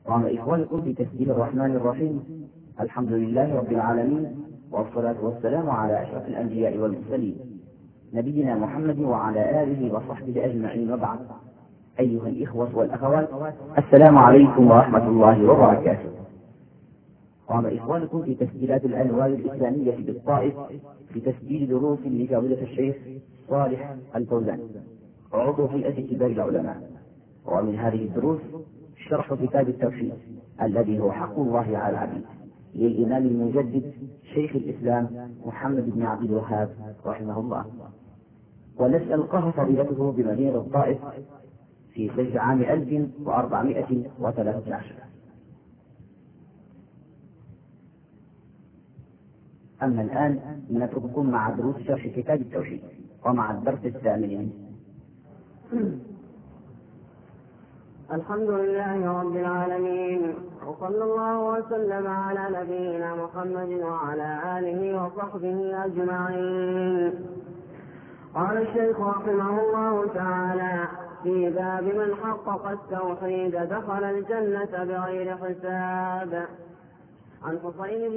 وعلى إخوانكم في تسجيل الرحمن الرحيم. الحمد لله رب العالمين، والصلاة والسلام على أشرف الأنبياء والمرسلين نبينا محمد وعلى آله وصحبه أجمعين، وبعد. أيها الإخوة والأخوات، السلام عليكم ورحمة الله وبركاته. وعلى إخوانكم في تسجيلات الأنوار الإسلامية بالطائف في تسجيل دروس لفضيلة الشيخ صالح الفوزان، عضو هيئة كبار العلماء. ومن هذه الدروس شرح كتاب التوحيد الذي هو حق الله على العبيد للإمام المجدد شيخ الإسلام محمد بن عبد الوهاب رحمه الله، والذي ألقاه فضيلته بمدينة الطائف في صيف عام 1413. أما الآن نترككم مع دروس شرح كتاب التوحيد ومع الدرس الثامن. الحمد لله رب العالمين، وصلى الله وسلم على نبينا محمد وعلى آله وصحبه أجمعين. قال الشيخ رحمه الله تعالى: في باب من حقق التوحيد دخل الجنة بغير حساب. عن حسين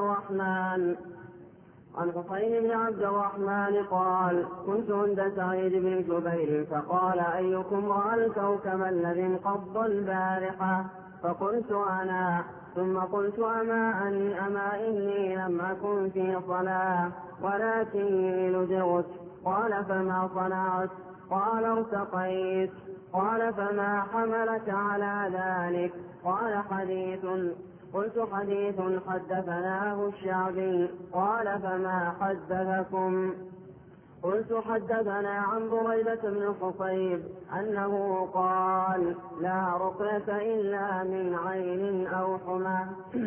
بن عبد الرحمن قال: كنت عند سعيد بن جبير فقال: أيكم رأى الكوكب الذي انقض البارحة؟ فقلت: أنا. ثم قلت: أما إني لم أكن في صلاة ولكني لدغت. قال: فما صنعت؟ قال: ارتقيت. قال: فما حملك على ذلك؟ قال: قلت: حديث حدثناه الشعبي. قال: فما حدثكم؟ قلت: حدثنا عن بريدة بن الحصيب أنه قال: لا رقية إلا من عين أو حمى.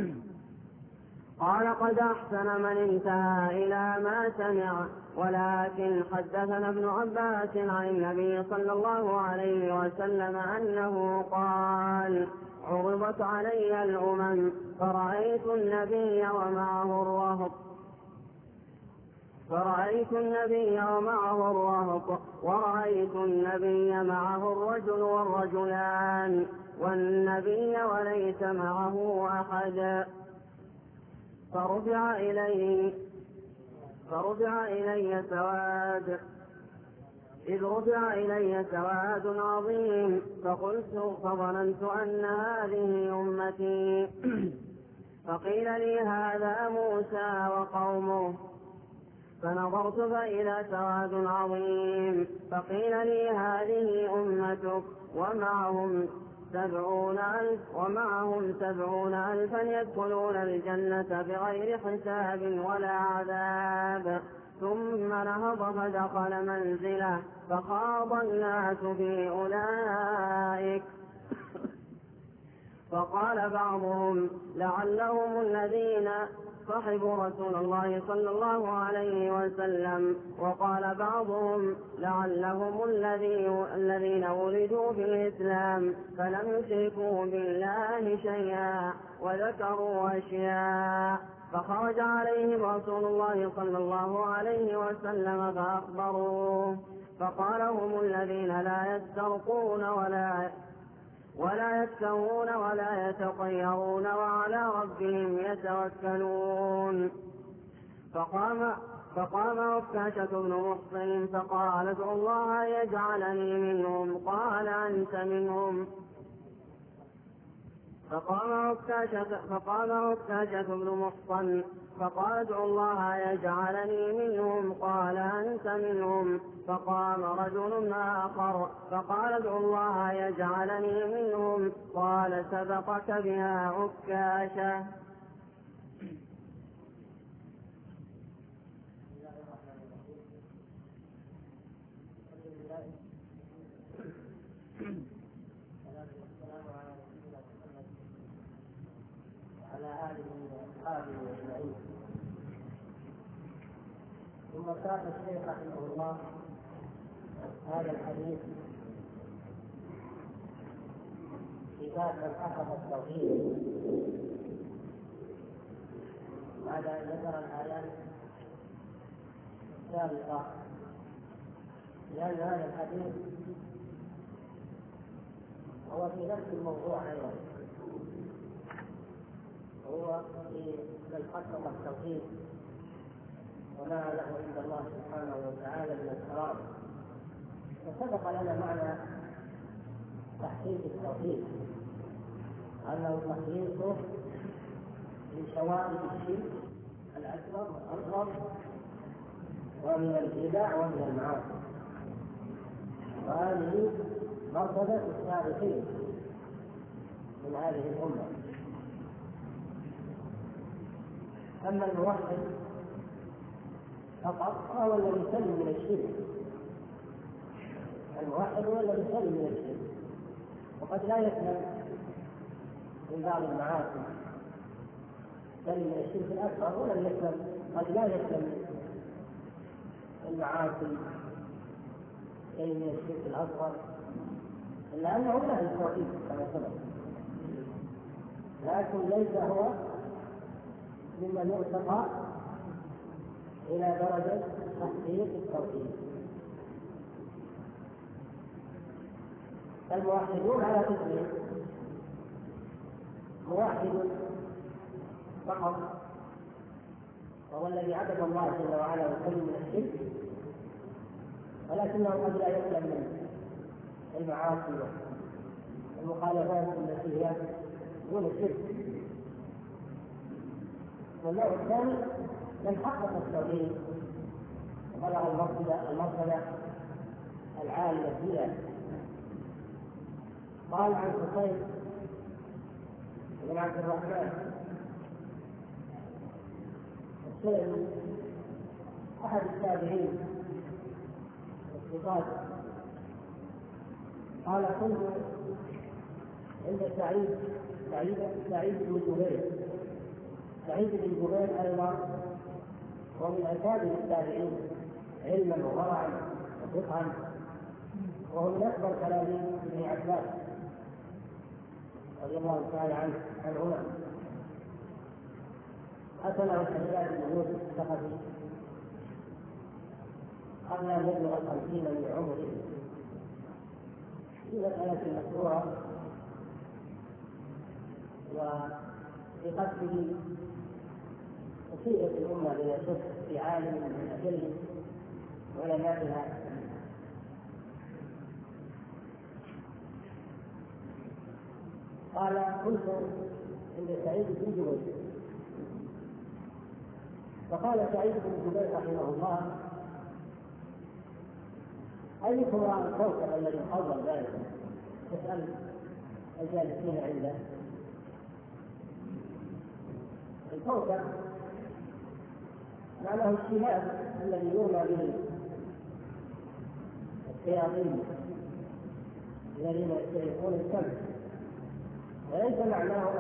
قال: قد أحسن من انتهى إلى ما سمع. ولكن حدثنا ابن عباس عن النبي صلى الله عليه وسلم أنه قال: عرضت علي الأمم فرأيت النبي ومعه الرهط ورأيت النبي معه الرجل والرجلان والنبي وليس معه أحد. فرفع إلي سواد عظيم، فظننت أن هذه أمتي. فقيل لي: هذا موسى وقومه. فنظرت فإذا سواد عظيم، فقيل لي: هذه أمتك ومعهم 70,000 يدخلون الجنة بغير حساب ولا عذاب. ثم نهض فدخل منزله فخاض الناس في أولئك. فقال بعضهم: لعلهم الذين صحبوا رسول الله صلى الله عليه وسلم. وقال بعضهم: لعلهم الذين ولدوا في الإسلام فلم يشركوا بالله شيئا وذكروا أشياء. فخرج عليهم رسول الله صلى الله عليه وسلم فأخبروه. فقال: هم الذين لا يسترقون ولا يكتوون ولا يتطيرون وعلى ربهم يتوكلون. فقام عكاشة بن محصن فقال: ادعوا الله يجعلني منهم. قال: أنت منهم. فقام عكاشة بن محصن فقال: ادعوا الله يجعلني منهم. قال: أنت منهم. فقام رجل آخر فقال: ادعوا الله يجعلني منهم. قال: سبقك بها عكاشة. ثم ساق الشيخ رحمه الله هذا الحديث في باب من حقق التوحيد بعد ان ذكر الايات السابقه، لان هذا الحديث هو في نفس الموضوع ايضا، ينظر في من حقق التوحيد وما له عند الله سبحانه وتعالى من الكرامة. وسبق لنا معنى تحقيق التوحيد أنه تحقيقه من شوائب الشرك الأكبر والأصغر ومن البدع ومن المعاصي، وهذه مرتبة السابقين من هذه الأمة. أما الموحد فقط فهو الذي يسلم من الشرك. الموحد هو الذي يسلم من الشرك، وقد لا يسلم من بعض المعاصي، يسلم من الشرك الأكبر ولا يسلم، قد لا يسلم المعاصي شيء من الشرك الأصغر، إلا أنه له التوحيد كما سبق، لكن ليس هو ممن يرتقى إلى درجة تحقيق التوحيد. الموحدون على قسمين: موحد فقط وهو الذي عبد الله جل وعلا وسلم من الشرك، ولكنه قد لا يسلم من المعاصي والمخالفات التي هي دون الشرك. والنوع الثاني من حقق التوحيد وبلغ المرتبة العالية فيها. قال عن حسين بن عبد الرحمن السلمي أحد التابعين الثقات، قال: كنت عند سعيد بن جبير. سعيد بن جبير أيضا ومن أكابر التابعين علما وورعا وفقها، وهو من أكبر تلاميذ ابن عباس رضي الله تعالى عنهما. أتنا الحجاج بن يوسف الثقفي قبل أن يبلغ 50 من عمره في مسألة مشهورة، وفي قصده أصيبت الأمة بشك في عالم من أجل علمائها. قال: كنت عند سعيد بن جبير، فقال سعيد بن جبير رحمه الله: أيكم رأى الكوكب الذي حضر ذلك؟ تسأل الجالسين عنده. الكوكب معناه الشهاب الذي يرمى به الشياطين الذين يسترقون الشمس، وليس معناه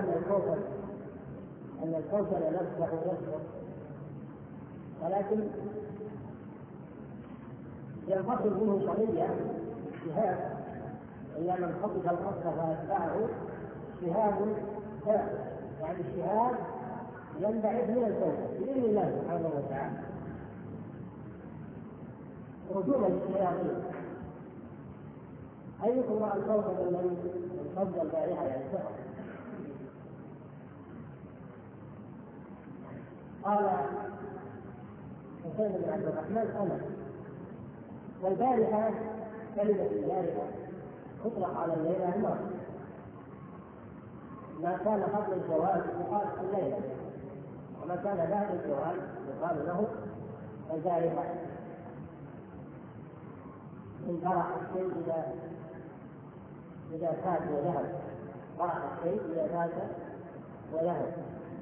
أن الكوكب يسبح، ولكن ينفصل منه شرية شهاب، إلا من خطف الخطف فأتبعه شهاب ثابت، يعني الشهاب ينبعث من الكوكب بإذن الله سبحانه وتعالى رجوما للشياطين. أيكم رأى الكوكب الذي انفض البارحة يعني سحر؟ قال حسين بن عبد الرحمن: أنا. والبارحة كلمة البارحة تطلق على الليلة النار، ما كان قبل الزواج يقال الليلة، وما كان بعد الزواج يقال له البارحة. من فرح الشيء إذا فات وذهب، فرح الشيء إذا فات وذهب،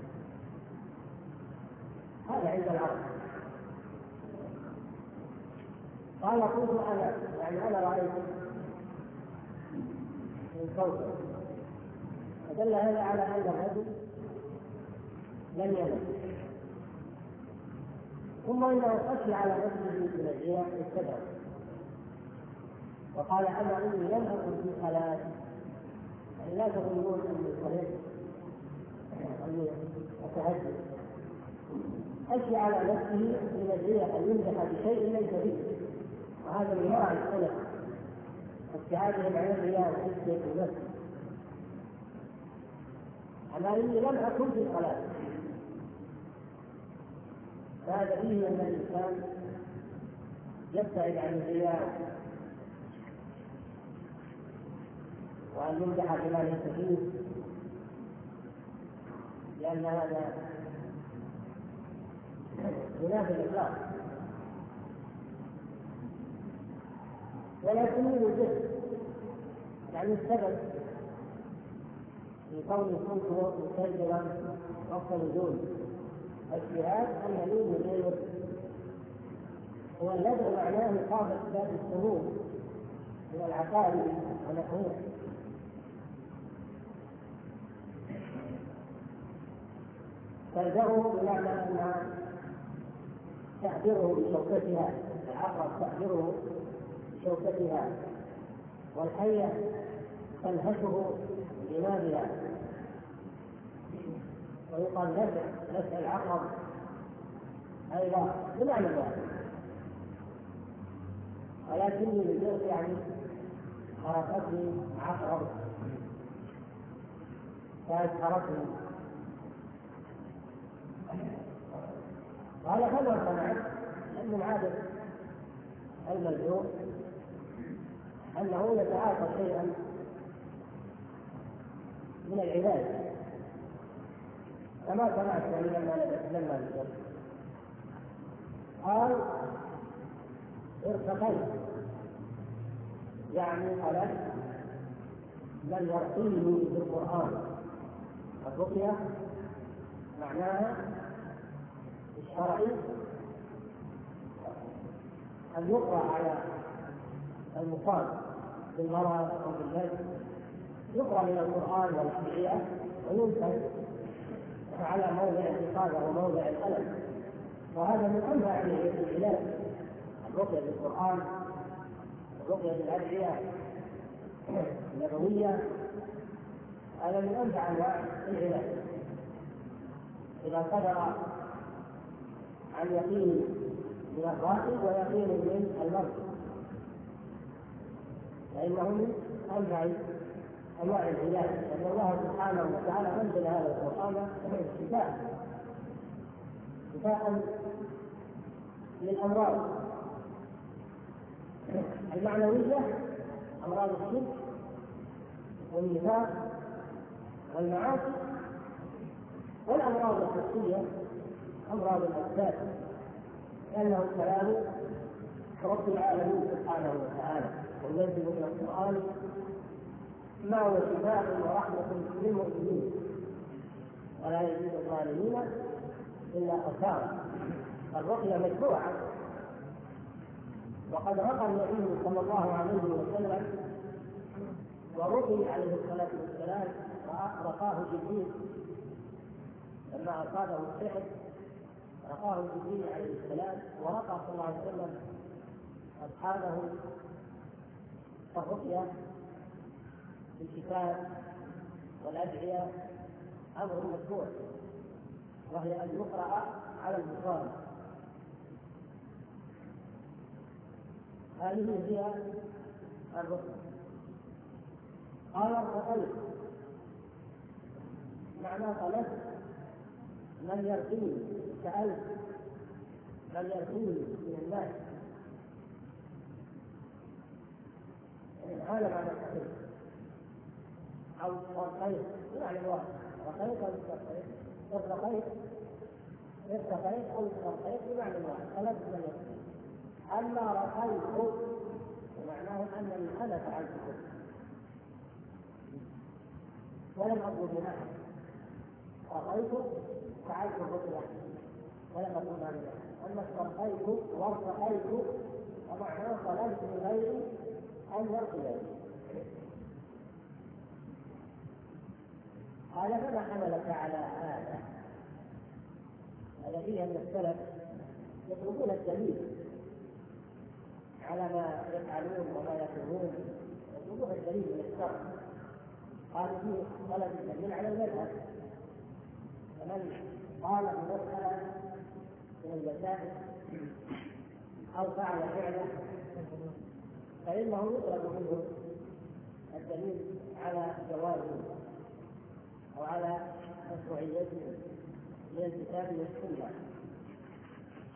هذا عند العرب. قال: كنت أنا، يعني أنا رأيت الكوكب، فدل هذا على أن الرجل لم ينم. ثم إنه خشي على نفسه من الرياح السبع، وقال: أما إني لم أكن في صلاة، يعني لا تظنون أني صليت أني أتهجد. خشي على نفسه من الرياح أن يمدح بشيء ليس به، وهذا من ورع السلف ابتعادهم عن الرياء والتزكية النفس. أما إني لم أكن في الصلاة، فهذا فيه أن الإنسان يبتعد عن الرياء وأن يمدح بما ليس فيه، لأن هذا ينافي الإخلاص. ولكن يوجد يعني السبب في كوني كنت مسجلا وقت نزول الجهاد أن يوجد هو الذي معناه إقامة باب السموم من العقائد ونحوها. تلزمه بمعنى أنها تأثيره بشوكتها، العقرب تأثيره بشوكتها، والحية تنهشه بنابها، ويقال نفع العقرب أيضا بمعنى ذلك. ولكني لجرد يعني خرقتني عقرب فأسهرتني. قال فما صنعت؟ من عادة الملجوء أنه يتعاطى شيئا من العلاج، فما صنعت يعني لما نزل؟ قال ارتقيت، يعني خلت من يرقيني بالقرآن. الرقية معناها الشرعي أن يقرأ على المصاب بالمرض أو بالجلد، يقرأ من القرآن والأدعية وينسب على موضع الإصابة وموضع الألم، وهذا من أنواع العلاج. الرقية بالقرآن، الرقية بالأدعية النبوية، هذا من أنفع أنواع العلاج. إذا قدر عن يقين من الراقي ويقين من المرضى فإنه من أنفع أنواع العلاج، لأن الله سبحانه وتعالى أنزل هذا القرآن شفاء للأمراض المعنوية، أمراض الشرك والنفاق والمعاصي، والأمراض الحسية أمراض الأجساد، لأنه كلام رب العالمين سبحانه وتعالى، وينزل من القرآن ما هو شفاء ورحمة للمؤمنين ولا يزيد الظالمين إلا خسارة. الرقية مشروعة، وقد رقى النبي صلى الله عليه وسلم ورقي عليه الصلاة والسلام، رقاه جبريل لما أصابه السحر، رقاه جبريل عليه السلام، ورقى صلى الله عليه وسلم أصحابه. الرقية بالكتاب والأدعية أمر مشروع، وهي أن يقرأ على المصاب. هذه هي الرقية. قال الرقية معناه طلبت من يرقيني، سألت من يرقيني من الناس، هذا معنى الرقية. أو رقيت يعني الواحد رقيت أو استرقيت، ارتقيت أو استرقيت بمعنى الواحد، طلبت من يرقيني. أما رقيت معناه أنني أنا فعلت ولم أطلب من أحد، رقيت فعلت الرقية ولم أطلب من أحد. أما استرقيت وارتقيت ومعناه طلبت من غيري أن يرقي. قال فما حملك على هذا؟ هذا فيه أن السلف يطلبون الدليل على ما يفعلون وما يقولون، يطلبون الدليل من الشرع. قال فيه طلب الدليل على المذهب، فمن قال بمسألة من المسائل أو فعل فعله فإنه يطلب منه الدليل على جوازه أو على مشروعيته من الكتاب والسنة.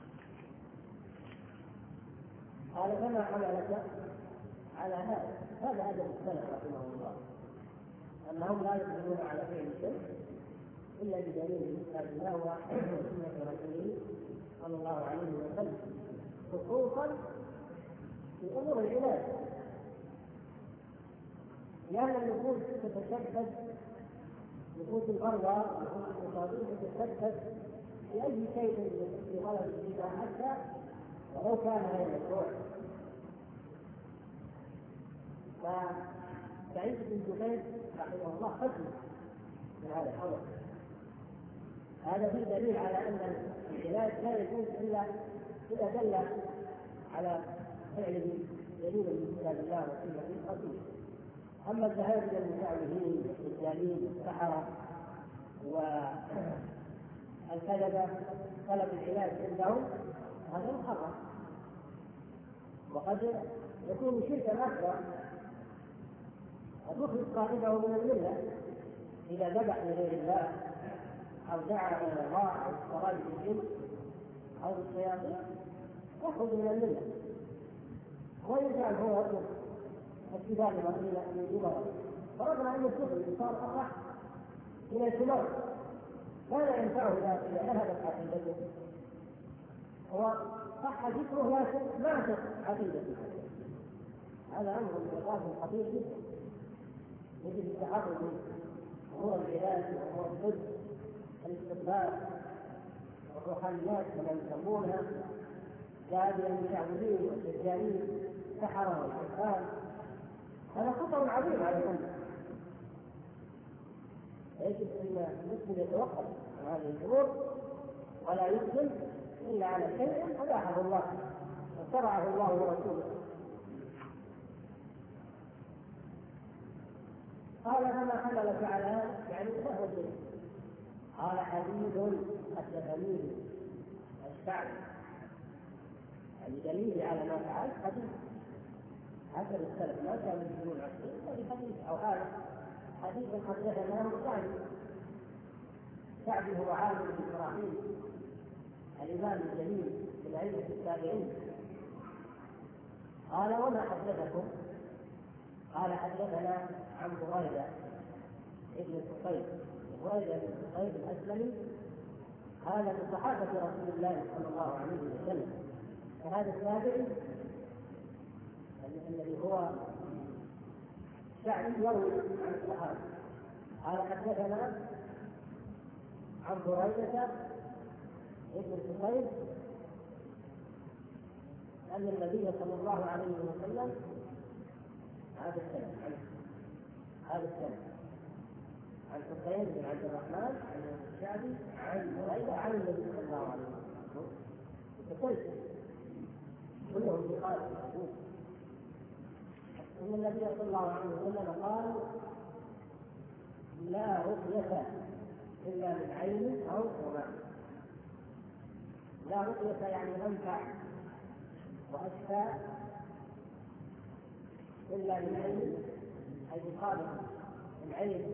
قال فما حملك على هذا؟ هذا أدب السلف رحمه الله، أنهم لا يقدرون على فعل شيء إلا بدليل من كتاب الله وسنة رسوله صلى الله عليه وسلم، خصوصا في أمور العلاج، لأن النفوس تتشدد، نفوس المرضى نفوس المصابين تتشدد في أي شيء في غلط الشفاء حتى ولو كان غير مشروع. فسعيد بن جبير رحمه الله فتن من هذا الأمر. هذا فيه دليل على أن العلاج لا يجوز إلا إذا دل على فعله دليل من كتاب الله وسنة رسوله. أما الذهاب إلى المشعوذين والدجالين والسحرة والكذبة طلب العلاج عندهم هذا محرم، وقد يكون شركا أكبر وتخرج صاحبه من الملة إذا ذبح لغير الله أو دعا إلى الله أو استراد بالجن أو بالشياطين يخرج من الملة. وإن كان هو يطلب الشفاء من الجبر فرضنا أن الكفر صار أصح من الكبار، ماذا ينفعه إذا ذهبت عقيدته؟ هو صح ذكره لكن ماتت عقيدته. هذا أمر من خطير جدا، يجب التحرر من أمور العلاج وأمور الطب، الاستقبال والروحانيات كما يسمونها، ذهاب المشعوذين والدجالين السحرة والشيطان، هذا خطر عظيم على الأمة. يجب أن المسلم يتوقف عن هذه الأمور ولا يسلم إلا على شيء أباحه الله وشرعه الله ورسوله. قال فما حملك على هذا؟ يعني له الدين. قال حديث حدثني الشعب، يعني دليل على ما فعل حديث حسب السلف ما كانوا يقولون هذا حديث أو هذا حديث حدثناه شعبي هو عامر بن إبراهيم الإمام الجليل من أئمة التابعين. قال وما حدثكم؟ قال حدثنا عن بريدة ابن الصقيع. بريدة بن الصقيع الأسلمي هذا من صحابة رسول الله صلى الله عليه وسلم، فهذا التابعي الذي هو شعبي يروي عن الصحابة. قال حدثنا عن بريدة ابن الصقيع أن النبي صلى الله عليه وسلم هذا السنة عن حسين بن عبد الرحمن عن الشعبي عن بريدة عن النبي صلى الله عليه وسلم كلهم بقال إن النبي صلى الله عليه وسلم قال لا رقية إلا من عين أو قرآن. لا رقية يعني أنفع وأشفى إلا من عين، أي مقابل العين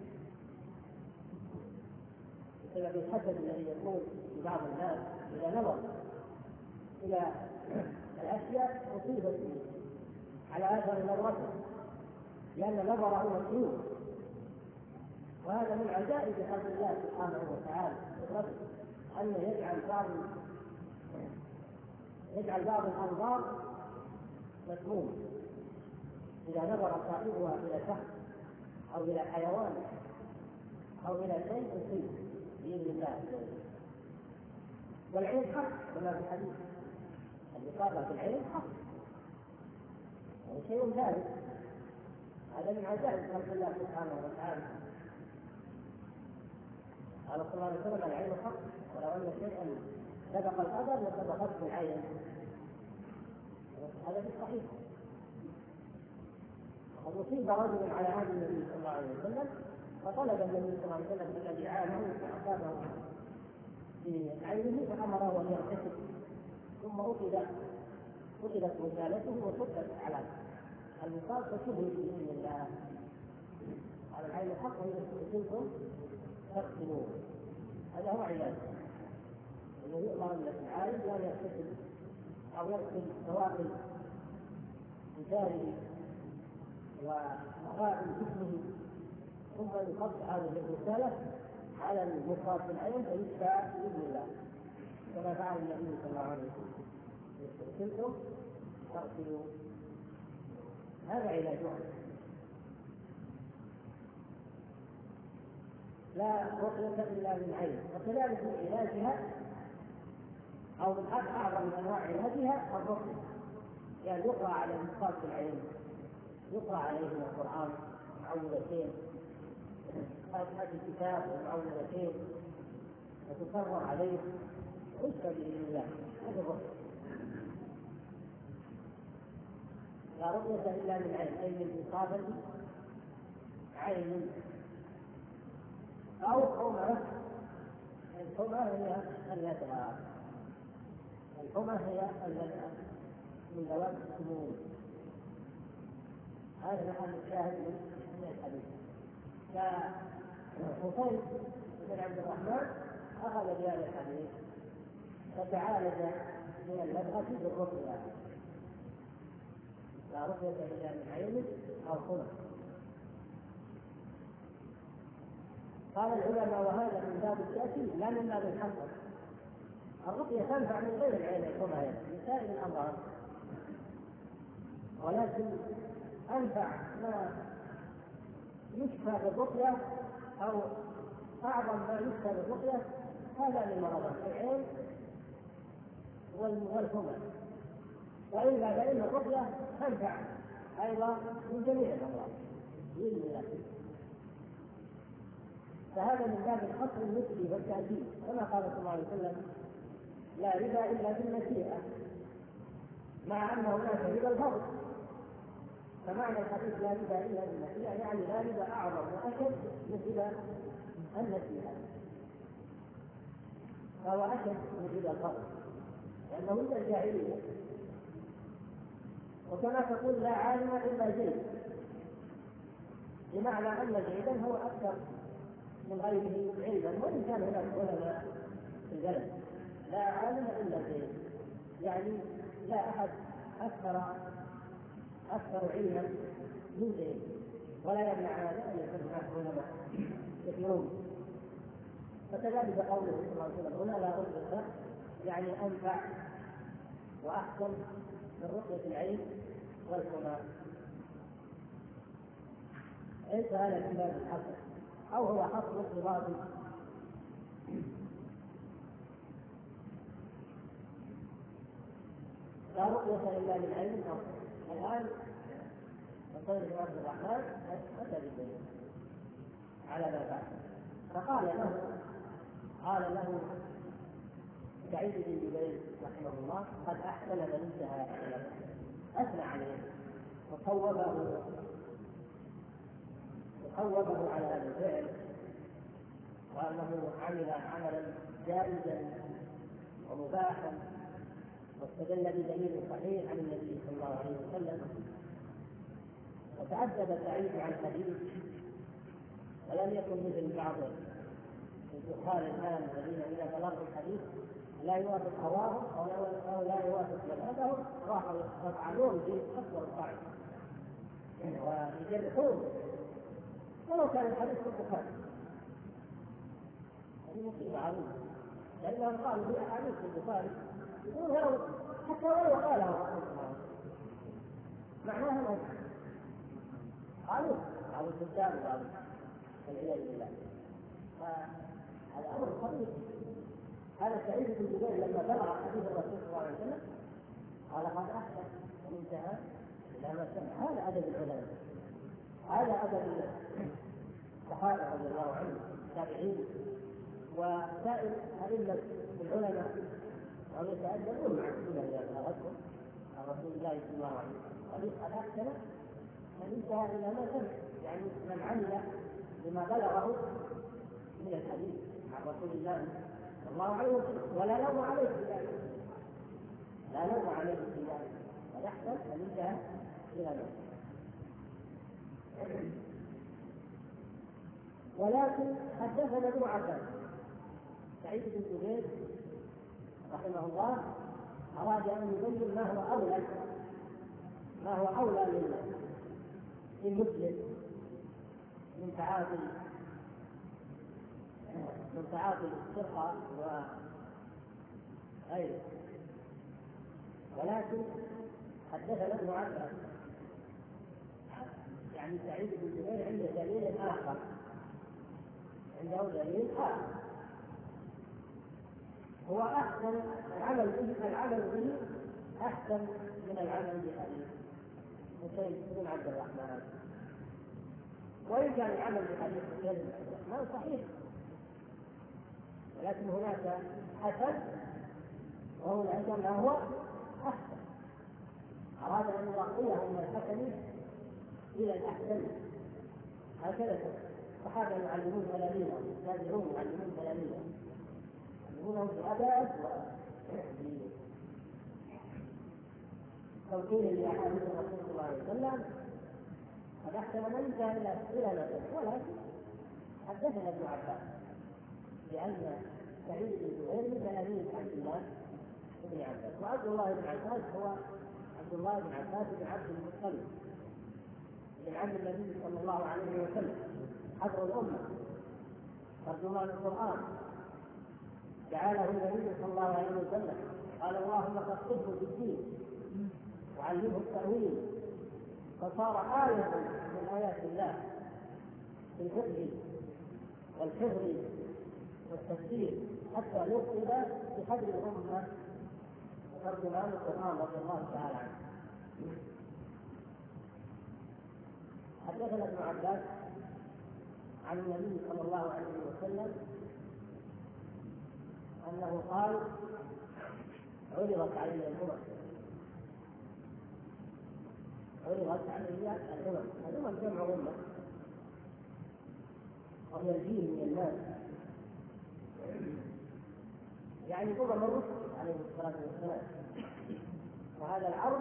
بسبب الحسد الذي يكون لبعض الناس إذا نظر إلى الأشياء أصيبت به على أثر نظرته، لأن نظره مسلوب. وهذا من عجائب خلق الله سبحانه وتعالى أنه يجعل بعض الأنظار مسمومة إذا نظر صاحبها إلى شخص أو إلى حيوان أو إلى شيء يصيب بإذن الله. والعين حق كما في الحديث، الإصابة في العين حق شيء ثابت. هذا من عجائب خلق الله سبحانه وتعالى. قال صلى الله عليه وسلم العين حق ولو أن شيئا سبق القدر وسبقته العين. هذا في الصحيح. وقد أصيب رجل على عهد النبي صلى الله عليه وسلم فطلب النبي صلى الله عليه وسلم الذي عانه فأصابه في عينه فأمره أن يغتسل، ثم أخذت وسالته وصدت على المصاب فشبه بإذن الله. على العين الحق وإذا استغسلتم فاغسلوه. هذا هو علاج، أنه يؤمر أن العالم لا يغتسل أو يغسل نواقل بجاره ومقاعد جسمه، ثم يقطع هذه الرسالة على المصاب بالعين فيشفى بإذن الله، كما فعل النبي صلى الله عليه وسلم. يغسلكم تغسلوا، هذا علاجها. لا رقية إلا من عين. وكذلك من علاجها أو من أعظم أنواع علاجها الرقية، يعني يقرأ على المصاب بالعين، يقرأ عليه من القرآن معوذتين، فاتحة الكتاب ومعوذتين، وتصرف عليه يشفى بإذن الله. هذا الرقية. لا رقية إلا من عين، أي من إصابة عين أو حمى. الحمى هي اللدغة، الحمى هي اللدغة من ذوات السموم. هذا محل الشاهد من الحديث. فحسين بن عبد الرحمن أخذ بهذا الحديث فتعالج من اللدغة بالرقية. لا رقية إلا من عين أو حمى. قال العلماء وهذا من باب التأكيد لا من باب الحصر. الرقية تنفع من غير العين الحمى من سائر الأمراض، ولكن أنفع ما يشفى بالرقية أو أعظم ما يشفى بالرقية هذا من مرض العين والحمى. وإلا فإن الرقية تنفع أيضا من جميع الأمراض بإذن الله. فهذا من باب الحصر النسبي والتأكيد، كما قال صلى الله عليه وسلم: لا ربا إلا بالنسيئة، مع أن هناك ربا الفضل. فمعنى الحديث لا ربا إلا بالنسيئة يعني لا ربا أعظم وأشد من ربا النسيئة، فهو أشد من ربا الفضل لأنه ربا الجاهلية. وكما تقول لا عالم إلا زيد، بمعنى أن زيدا هو أكثر من غيره علما، وإن كان هناك علماء في البلد. لا عالم إلا زيد يعني لا أحد أكثر علما من زيد، ولا يمنع هذا أن يكون هناك علماء كثيرون. فكذلك قوله صلى الله عليه وسلم هنا لا رقية يعني أنفع وأحسن من رقية العين والحمى. ليس هذا من باب الحصر، أو هو حصر اضطرابي. لا رقية إلا من عين أو الآن الطير بن عبد الرحمن أتى بالدليل على ما فعل، فقال له سعيد بن جبير رحمه الله: قد أحسن من انتهى إلى، أثنى عليه وصوبه على هذا الفعل، وأنه عمل عملا جائزا ومباحا، واستدل بدليل صحيح عن النبي صلى الله عليه وسلم. وتعجب سعيد عن الحديث، ولم يكن مثل بعض الجهال الآن الذين إذا بلغوا الحديث لا يوافق هواهم أو لا يوافق مذهبهم راحوا يفعلون به أكبر الصعب ويجرحون ولو كان الحديث في البخاري. هذه مصيبة عظيمة، لأنهم قالوا في أحاديث في البخاري حتى ولو قاله رسول الله معناها قالوا الكتاب وقالوا والعياذ بالله. فهذا أمر خطير. هذا سعيد بن جبير لما بلغ حديث الرسول صلى الله عليه وسلم قال: قد أحسن وانتهى إلى ما سمع. هذا أدب العلماء، هذا أدب الصحابة رضي الله عنهم، التابعين وسائر أئمة العلماء، وهم يتأدبون مع السنة إذا بلغتهم عن رسول الله صلى الله عليه وسلم. قد أحسن فانتهى إلى ما سمع، يعني من عمل بما بلغه من الحديث عن رسول الله صلى الله عليه وسلم، ولا لوم عليه في ذلك، لا لوم عليه في ذلك، قد أحسن فانتهى إلى ما سمع. ولكن حدثنا ابن عباس سعيد بن جبير رحمه الله أراد أن يبين ما هو أولى ما هو أولى للمسلم من تعاطي السرقة وغيره. ولكن حدثنا ابن عباس يعني سعيد بن جبير عنده دليل آخر، هو أحسن العمل به أحسن من العمل بحديث حسين بن عبد الرحمن. وإن كان العمل بحديث حسين بن عبد الرحمن صحيح، ولكن هناك حسن وهناك ما هو أحسن. أراد أن يرقيه من الحسن إلى الأحسن. هكذا الصحابة يعلمون تلاميذهم، التابعون يعلمون تلاميذهم، يعلمونهم بأدب وتوكيل لأحاديث الرسول صلى الله عليه وسلم. قد أحسن من انتهى إلى نفسه. ولكن حدثنا ابن عباس بأن سعيد بن جبير من تلاميذ عبد الله بن عباس، وعبد الله بن عباس هو عبد الله بن عباس بن عبد المطلب من عم النبي صلى الله عليه وسلم، حبر الأمة، ترجمان القرآن، جعله النبي صلى الله عليه وسلم. قال اللهم فقهه في الدين وعلمه التأويل، فصار آية من آيات الله في الفقه والحفظ والتفسير، حتى نصب بحبر الأمة ترجمان القرآن رضي الله تعالى عنه. حدثنا ابن عباس عن النبي صلى الله عليه وسلم أنه قال عرضت علي الأمم، عرضت علي الأمم جمع أمة وهي الجيل من الناس، يعني أمم الرسل عليه الصلاة والسلام. وهذا العرض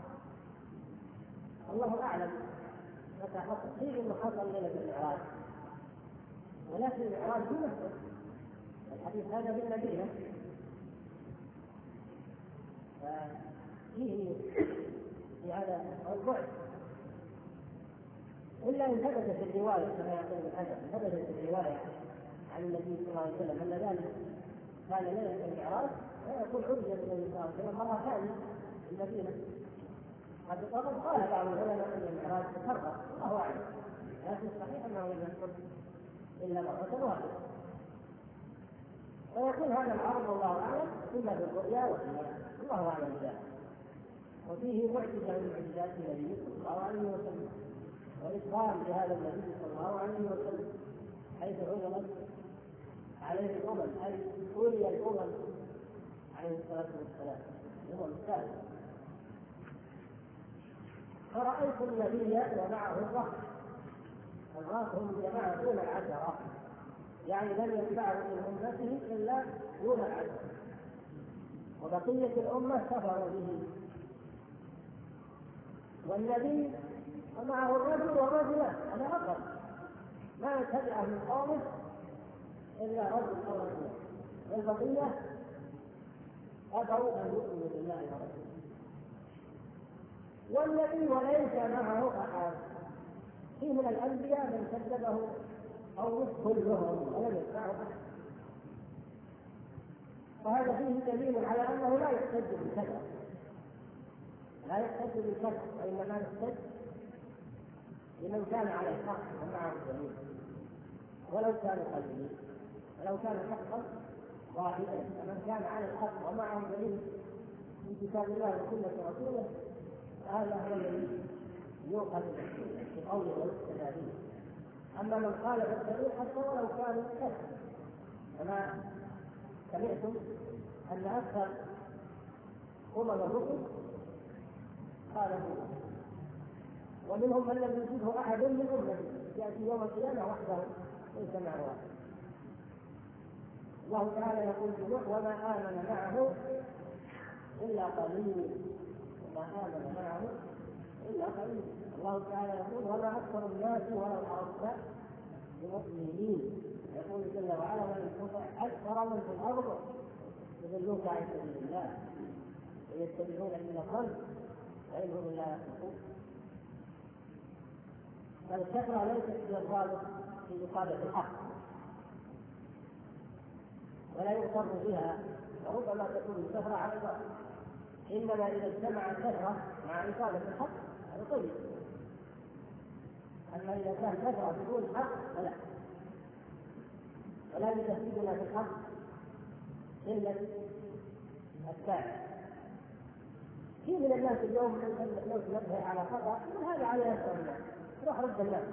الله أعلم متى حصل، قيل انه حصل ليله المعراج، ولكن المعراج هو نفسه الحديث هذا بالمدينه، فيه في هذا البعد. الا ان ثبت في الروايه كما يقول الحسن، ثبتت في الروايه عن النبي صلى الله عليه وسلم ان ذلك كان ليله المعراج، فيقول عرج النبي صلى الله عليه وسلم مره ثانيه في المدينه. قد قال بعض العلماء ان المعراج تكرر، الله اعلم، لكن الصحيح انه لم يكن الا مره واحده. ويكون هذا العرض الله اعلم اما بالرؤيا والا الله اعلم بذلك. وفيه معجزه من معجزات النبي صلى الله عليه وسلم، واكرام لهذا النبي صلى الله عليه وسلم، حيث عرضت عليه الامم، اي اولي الامم عليه الصلاه والسلام، هو الثالث. فرأيت النبي ومعه الرهط هم جماعة دون العشرة، يعني لم يتبعه من أمته إلا دون العشرة، وبقية الأمة كفروا به. والنبي ومعه الرجل والرجلان، هذا أقل، ما يتبعه من قومه إلا رجل أو رجلان، والبقية أبوا أن يؤمنوا بالله ورسوله. والنبي وليس معه أحد، في من الأنبياء من كذبه أو كلهم ولم يسمعه أحد. وهذا فيه دليل على أنه لا يحتج بالكذب، لا يحتج بالكذب، وإنما يحتج لمن كان على الحق ومعه دليل، ولو كانوا قليلين، ولو كان حقا واحدا. فمن كان على الحق ومعه دليل من كتاب الله وسنة رسوله هذا هو الذي يؤخذ بقوله والاقتداء به. اما من خالف الدليل حتى ولو كان كذب، كما سمعتم ان اكثر الرسل خالفوا، ومنهم من لم يجده احد من امته، ياتي يوم القيامه وحده ليس معه واحد. الله تعالى يقول وما امن معه الا قليل، وما آمن معه إلا قليل. الله تعالى يقول وما أكثر الناس ولو حرصت بمؤمنين. يقول جل وعلا وإن تطع أكثر من في الأرض يضلوك عن سبيل الله ويتبعون إلا الظن وإنهم لا يخلقون. فالكثرة ليست هي الغالب في إصابة الحق، ولا يغتر بها، وربما تكون الكثرة على الباطل. إنما إذا اجتمع الكثرة مع إصابة الحق هذا طيب، أما إذا كان كثرة بدون حق فلا. ولا يزهدنا في الحق إلا الساعة. في من الناس اليوم لو تنبه على خطأ هذا على يسر الناس روح رد الناس.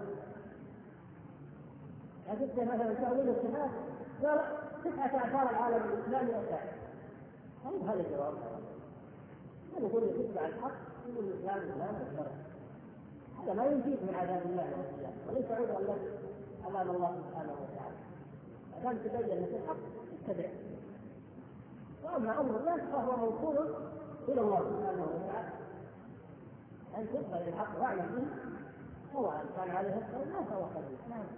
أجد مثلا تأويل الصفات قال 19 العالم الإسلامي أساس. هذا الجواب. من يقول تتبع الحق يقول الإسلام والشرع، هذا ما ينجيك من عذاب الله والقيامة، وليس عذرا لك أمام الله سبحانه وتعالى. عشان تبين لك الحق اتبع. وأما أمر الله فهو موصول إلى الله سبحانه وتعالى، أن تقبل الحق واعلم به سواء كان عليه أكثر الناس أو أقل.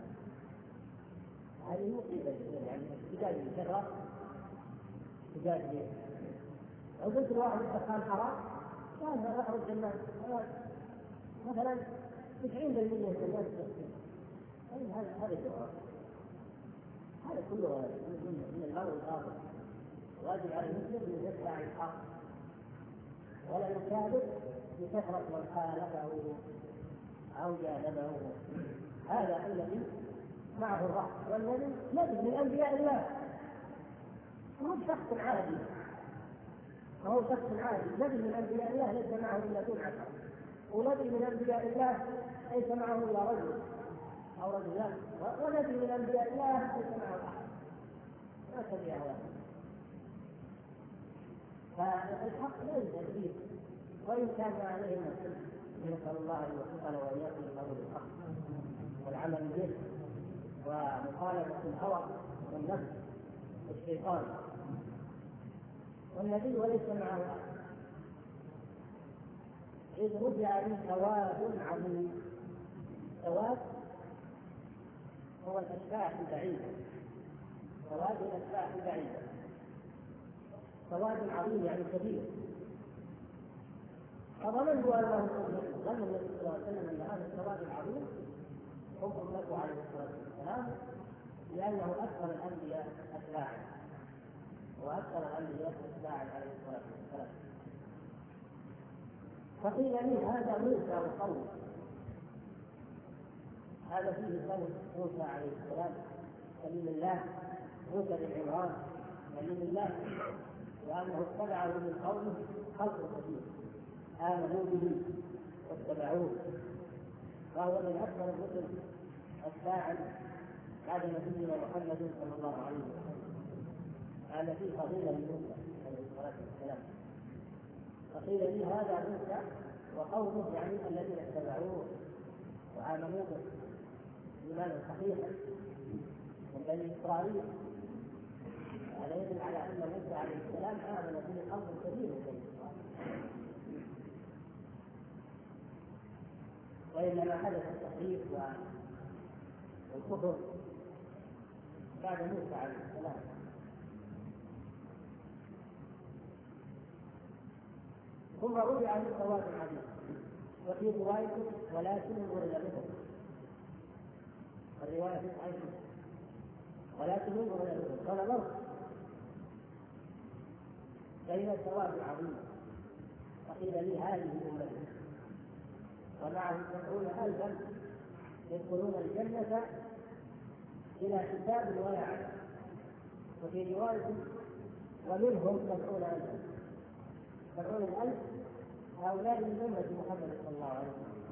هذه مصيبة يعني احتجاج بالشرع، احتجاج به. لو قلت الواحد الدخان حرام كان يخرج الناس مثلا 90% من الناس تدخين. هذا الجواب، هذا كله من المرء الآخر. واجب على المسلم أن يتبع الحق ولا يكابر بكثرة من خالفه أو جانبه. هذا الذي معه الرحمة، والذي نبي من أنبياء الله. هو شخص عادي، فهو شخص عادي. نبي من أنبياء الله ليس معه إلا دون عشر، ونبي من أنبياء الله ليس معه إلا رجل أو رجلان، ونبي من أنبياء الله ليس معه أحد، ما تبيع واحد. فالحق لا يزيد، وإن كان عليه المسلم نسأل الله أن يوفقنا وإياكم لقبول الحق والعمل به ومخالفة الهوى والنفس والشيطان. والنبي وليس معه أحد، إذ رجع لي سواد عظيم. سواد هو الأشباح البعيدة، سواد الأشباح البعيدة، سواد عظيم يعني كبير. فظننت أنه ظن النبي صلى الله عليه وسلم أن هذا السواد العظيم هم أمته عليه الصلاة والسلام، لأنه أكثر الأنبياء أتباعا وأكثر الأنبياء أتباعا عليه الصلاة والسلام. فقيل لي هذا موسى وقومه، هذا فيه قول موسى عليه السلام كليم الله، موسى بن عمران كليم الله، وأنه اتبعه من قومه خلق كثير آمنوا به واتبعوه، فهو من أكثر الرسل أتباعا بعد نبينا محمد صلى الله عليه وسلم. هذا فيه فضيلة لموسى عليه الصلاة والسلام. فقيل لي هذا موسى وقومه يعني الذين اتبعوه وآمنوا به إيمانا صحيحا من بني إسرائيل. هذا يدل على أن موسى عليه السلام آمن به خلق كثير من بني إسرائيل، وإنما حدث التحريف والكفر بعد موسى عليه السلام. ثم رجع للسواد العظيم، وفي رواية ولكن انظر إلى مثل الرواية أيضا ولكن انظر إلى مثل فنظرت بين السواد العظيم فقيل لي هذه أمتي ومعهم 70,000 يدخلون الجنة إلى حساب ولا عدل. وفي رواية ومنهم 70,000 هؤلاء من أمة محمد صلى الله عليه وسلم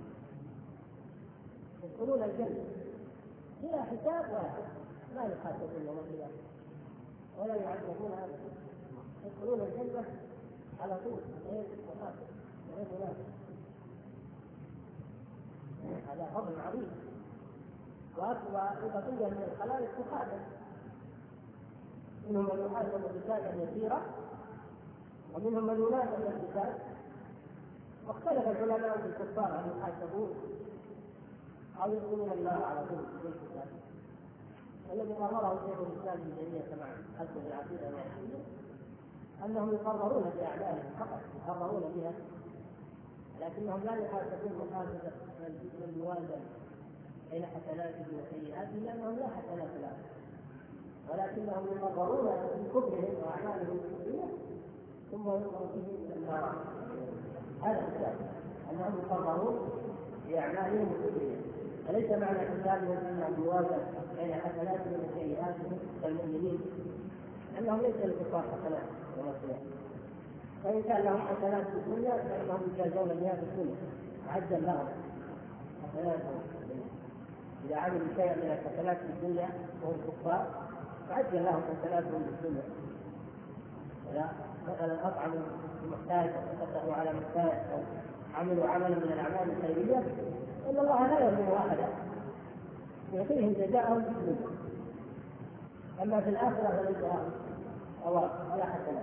يدخلون الجنة بلا حساب ولا عدل، لا يحاسبون يوم القيامة ولا يعذبون أبدا، يدخلون الجنة على طول غير محاسب وغير مناسب. هذا فضل عظيم. وبقية من الخلائق تحاسب، منهم من يحاسب حسابا يسيرا ومنهم من ينادى الحساب. واختلف العلماء في الكفار هل يحاسبون أو يدخلون النار على طول بدون حساب. الذي قرره شيخ الإسلام ابن تيمية كما حدث في العقيدة الوحيدة أنهم يقررون بأعمالهم فقط، يقررون بها لكنهم لا يحاسبون محاسبة من يوازن بين حسناته وسيئاته لأنهم لا حسنات لهم، ولكنهم يقررون في كفرهم وأعمالهم الكفرية ثم يؤمرون به إلى النار. هذا الكتاب أنهم يقررون بأعمالهم الكفرية، أليس معنى حسابهم أنهم يوازن بين حسناتهم وسيئاتهم كالمؤمنين؟ أنهم ليس للكفار حسنات ومسيئات، فإن كان لهم حسنات في الدنيا فإنهم يجازون بها في الدنيا عجل لهم حسناتهم. إذا عملوا شيئا من الحسنات في الدنيا وهم كفار فعجل لهم حسناتهم في الدنيا. إذا مثلا أطعموا المحتاج وتصدقوا على محتاج أو عملوا عملا من الأعمال الخيرية إن الله لا يظلم أحدا، يعطيهم جزاءهم في الدنيا. أما في الآخرة فليس لهم ثواب ولا حسنات.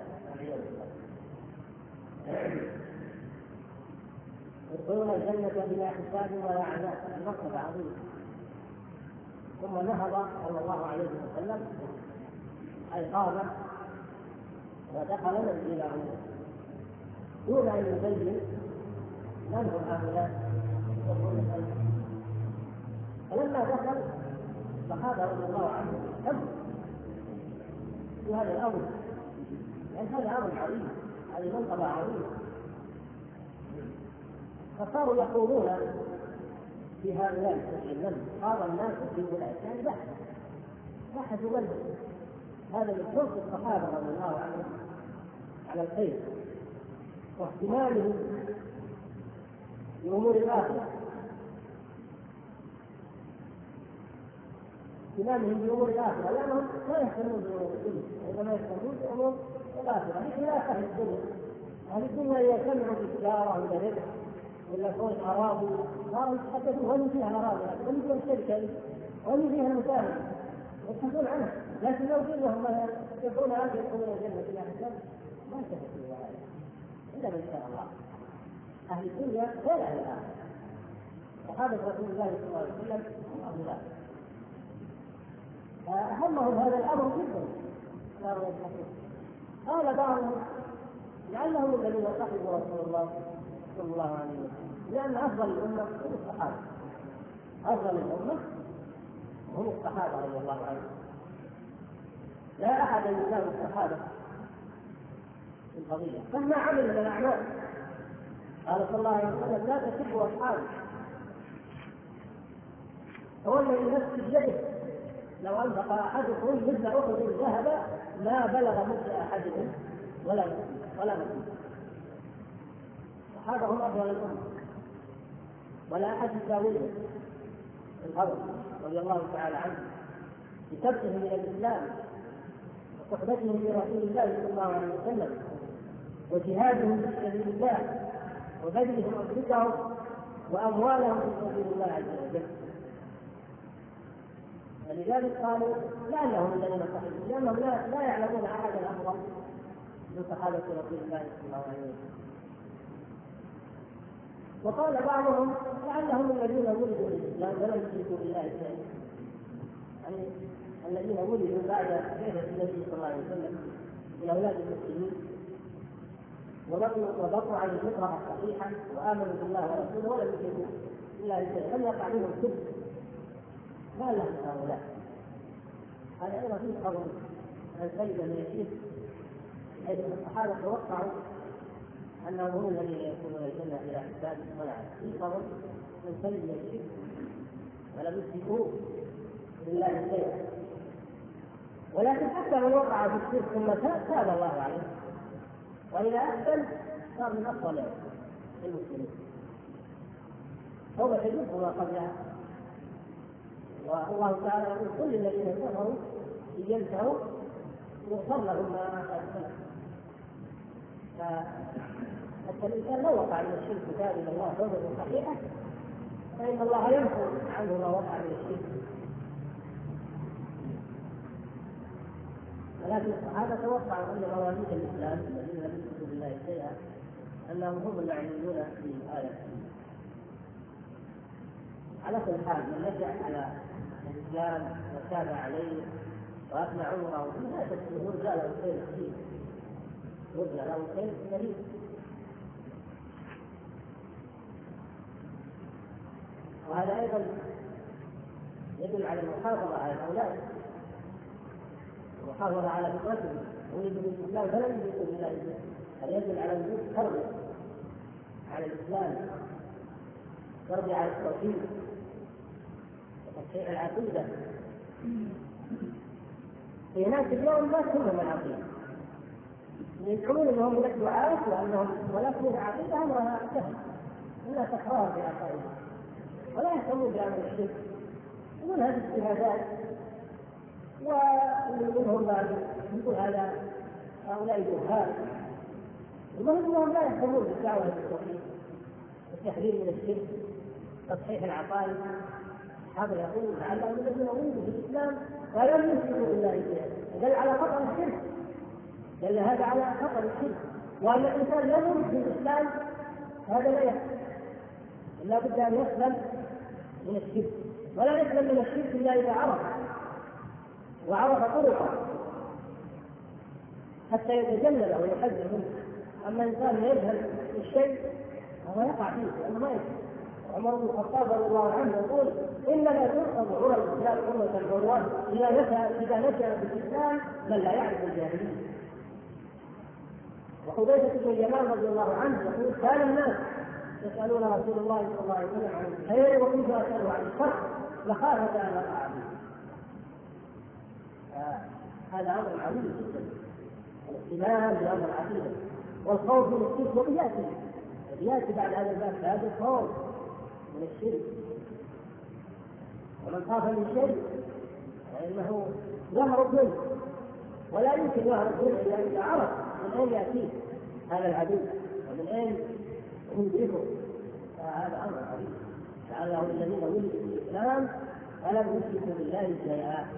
يدخلون الجنة بلا حساب ولا عذاب، مرتبة عظيمة. ثم نهض صلى الله عليه وسلم أي قام ودخل منزله دون أن يبين من هم هؤلاء. فلما دخل الصحابة رضي الله عنهم هم في هذا الأمر، لأن هذا أمر عظيم، هذه منقبة عظيمة. فصاروا يقولون في هؤلاء من قال الناس في أولئك، يعني بحثوا منه. هذا من حرص الصحابة رضي الله عنهم على الخير واهتمامهم بأمور الآخرة، لأنهم لا يهتمون بأمور الدنيا، وإنما يهتمون بأمور الآخرة بخلاف أهل الدنيا. أهل الدنيا يجتمعوا بالتجارة والربح ولا كون أراضي، صاروا يتحدثون وين فيها أراضي، وين فيها الشركة، وين فيها المساهمة، يبحثون عنها. لكن لو قلنا هم يقولون هذه يدخلون الجنة بلا حساب ما تفكروا هذا إلا من شاء الله. أهل الدنيا غير أهل الآخرة. صحابة رسول الله صلى الله عليه وسلم هؤلاء أهمهم هذا الأمر جدا، صاروا يبحثون. قال بعضهم لعلهم الذين صحبوا رسول الله صلى الله عليه وسلم، لأن أفضل الأمة هم الصحابة، أفضل الأمة هم الصحابة رضي الله عنهم. لا أحد يساوي الصحابة في القضية مهما عمل من الأعمال. قال صلى الله عليه وسلم لا تسبوا أصحابي، هو الذي نفسي بيده لو أنفق أحدكم مثل أحد ذهب ما بلغ مثل أحدكم ولا نصيب. الصحابة هم أفضل الأمة ولا أحد يساويهم في الأرض رضي الله تعالى عنه بسبقهم إلى الإسلام وصحبتهم لرسول الله صلى الله عليه وسلم وجهادهم في سبيل الله وبذلهم أنفسهم وأموالهم في سبيل الله عز وجل. ولذلك قالوا لعلهم الذين صحبوا، لأنهم لا يعلمون أحدا أفضل من صحابة رسول الله صلى الله عليه وسلم. وقال بعضهم لعلهم الذين ولدوا للإسلام ولم يشركوا بالله شيئا، يعني الذين ولدوا بعد بعثة النبي صلى الله عليه وسلم من أولاد المسلمين وبقوا على الفطرة الصحيحة وآمنوا بالله ورسوله ولم يشركوا بالله شيئا، لم يقع منهم شرك. ما لهم هؤلاء. هذا أيضا فيه خبر عن سيد من الشرك، حيث الصحابة توقعوا أنهم هم الذين يدخلون الجنة بلا حساب ولا عذاب. في خبر من سيد من الشرك ولم يشركوا بالله شيئا. ولكن حتى من وقع في الشرك ثم تاب الله عليه وإذا أحسن صار من أفضل المسلمين. توبة تجوز ما قبلها. والله تعالى يقول كل الذين كفروا إن ينتهوا يغفر لهم ما قد سلف. حتى الإنسان لو وقع من الشرك تاب إلى الله توبة صحيحة فإن الله يمحو عنه ما وقع من الشرك. ولكن الصحابة توقعوا أن مواليد الإسلام الذين لم يشركوا بالله شيئا أنهم هم المعنيون في الآية. على كل حال من نجح على الإسلام وتاب عليه وأثنى عمره لا تشبه رجع له خير كثير، رجع له خير كثير. وهذا أيضا يدل على المحافظة على الأولاد، المحافظة على فطرتهم. ولدوا بالإسلام فلم يدركوا بالله، هذا يدل على وجود تربية على الإسلام، تربية على التوحيد وتصحيح العقيدة. في ناس اليوم ما كلهم العقيدة، يدعون انهم من الدعاة ولكن العقيدة امرها سهل، انها تكرار في عقائدهم ولا يهتمون بامر الشرك، يقول هذه اجتهادات. ومنهم بعد يقول هذا هؤلاء جهال. المهم انهم لا يهتمون بالدعوة للتوحيد، التحذير من الشرك، تصحيح العقائد. هذا يقول لعلهم الذين ولدوا في الاسلام ولم يشركوا بالله شيئا، دل على خطر الشرك، دل هذا على خطر الشرك، وان الانسان لا يولد في الاسلام هذا لا يحصل، لا بد ان يسلم من الشرك، ولا يسلم من الشرك الا اذا عرف وعرف طرقه حتى يتجنبه ويحذر منه. اما انسان يجهل الشيء هو يقع فيه لانه ما يدري. عمر بن الخطاب رضي الله عنه يقول انما تنقض عرى الاسلام امه العروه اذا نشا في الاسلام من لا يعرف الجاهليه. وحذيفه بن اليمان رضي الله عنه يقول كان الناس يسالون رسول الله صلى الله عليه وسلم عن الخير وكنت اساله عن الشر لخافت ان اقع به. هذا امر عظيم جدا، الاهتمام بامر العقيده والخوف من الشرك. وبياتي بعد هذا الباب هذا الخوف من الشرك. ومن خاف من الشرك فانه يهرب منه، ولا يمكن يهرب منه الا اذا عرف من اين ياتيه هذا العدو ومن اين يدركه. فهذا امر عظيم. لعله الذين ولدوا في الاسلام فلم يشركوا بالله شيئا.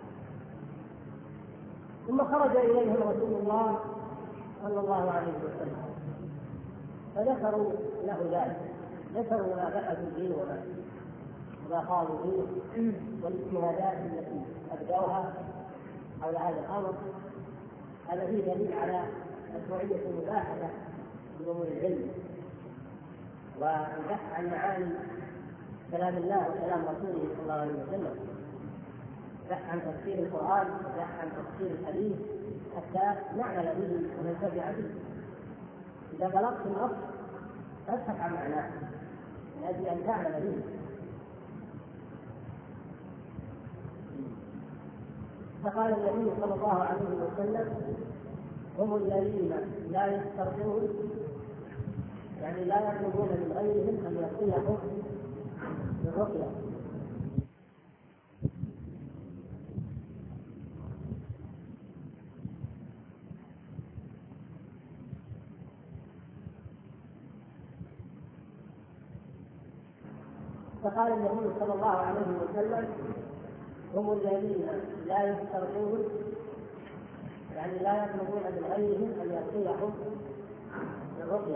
ثم خرج اليهم رسول الله صلى الله عليه وسلم فذكروا له ذلك، ذكروا ما بحثوا فيه وما قالوا فيه والاجتهادات التي ابدوها حول هذا الامر. هذا فيه دليل على مشروعيه المباحثه بامور العلم والبحث عن معاني كلام الله وكلام رسوله صلى الله عليه وسلم، بحث عن تفسير القران وبحث عن تفسير الحديث حتى نعمل به وننتفع به. إذا بلغت النص فابحث عن معناه من أجل أن تعمل به. فقال النبي صلى الله عليه وسلم هم الذين لا يسترقون، يعني لا يطلبون من غيرهم أن يصلحوا بالرقية. فقال النبي صلى الله عليه وسلم هم الذين لا يسترقون، يعني لا يطلبون من غيرهم ان يرقيهم بالرقيه،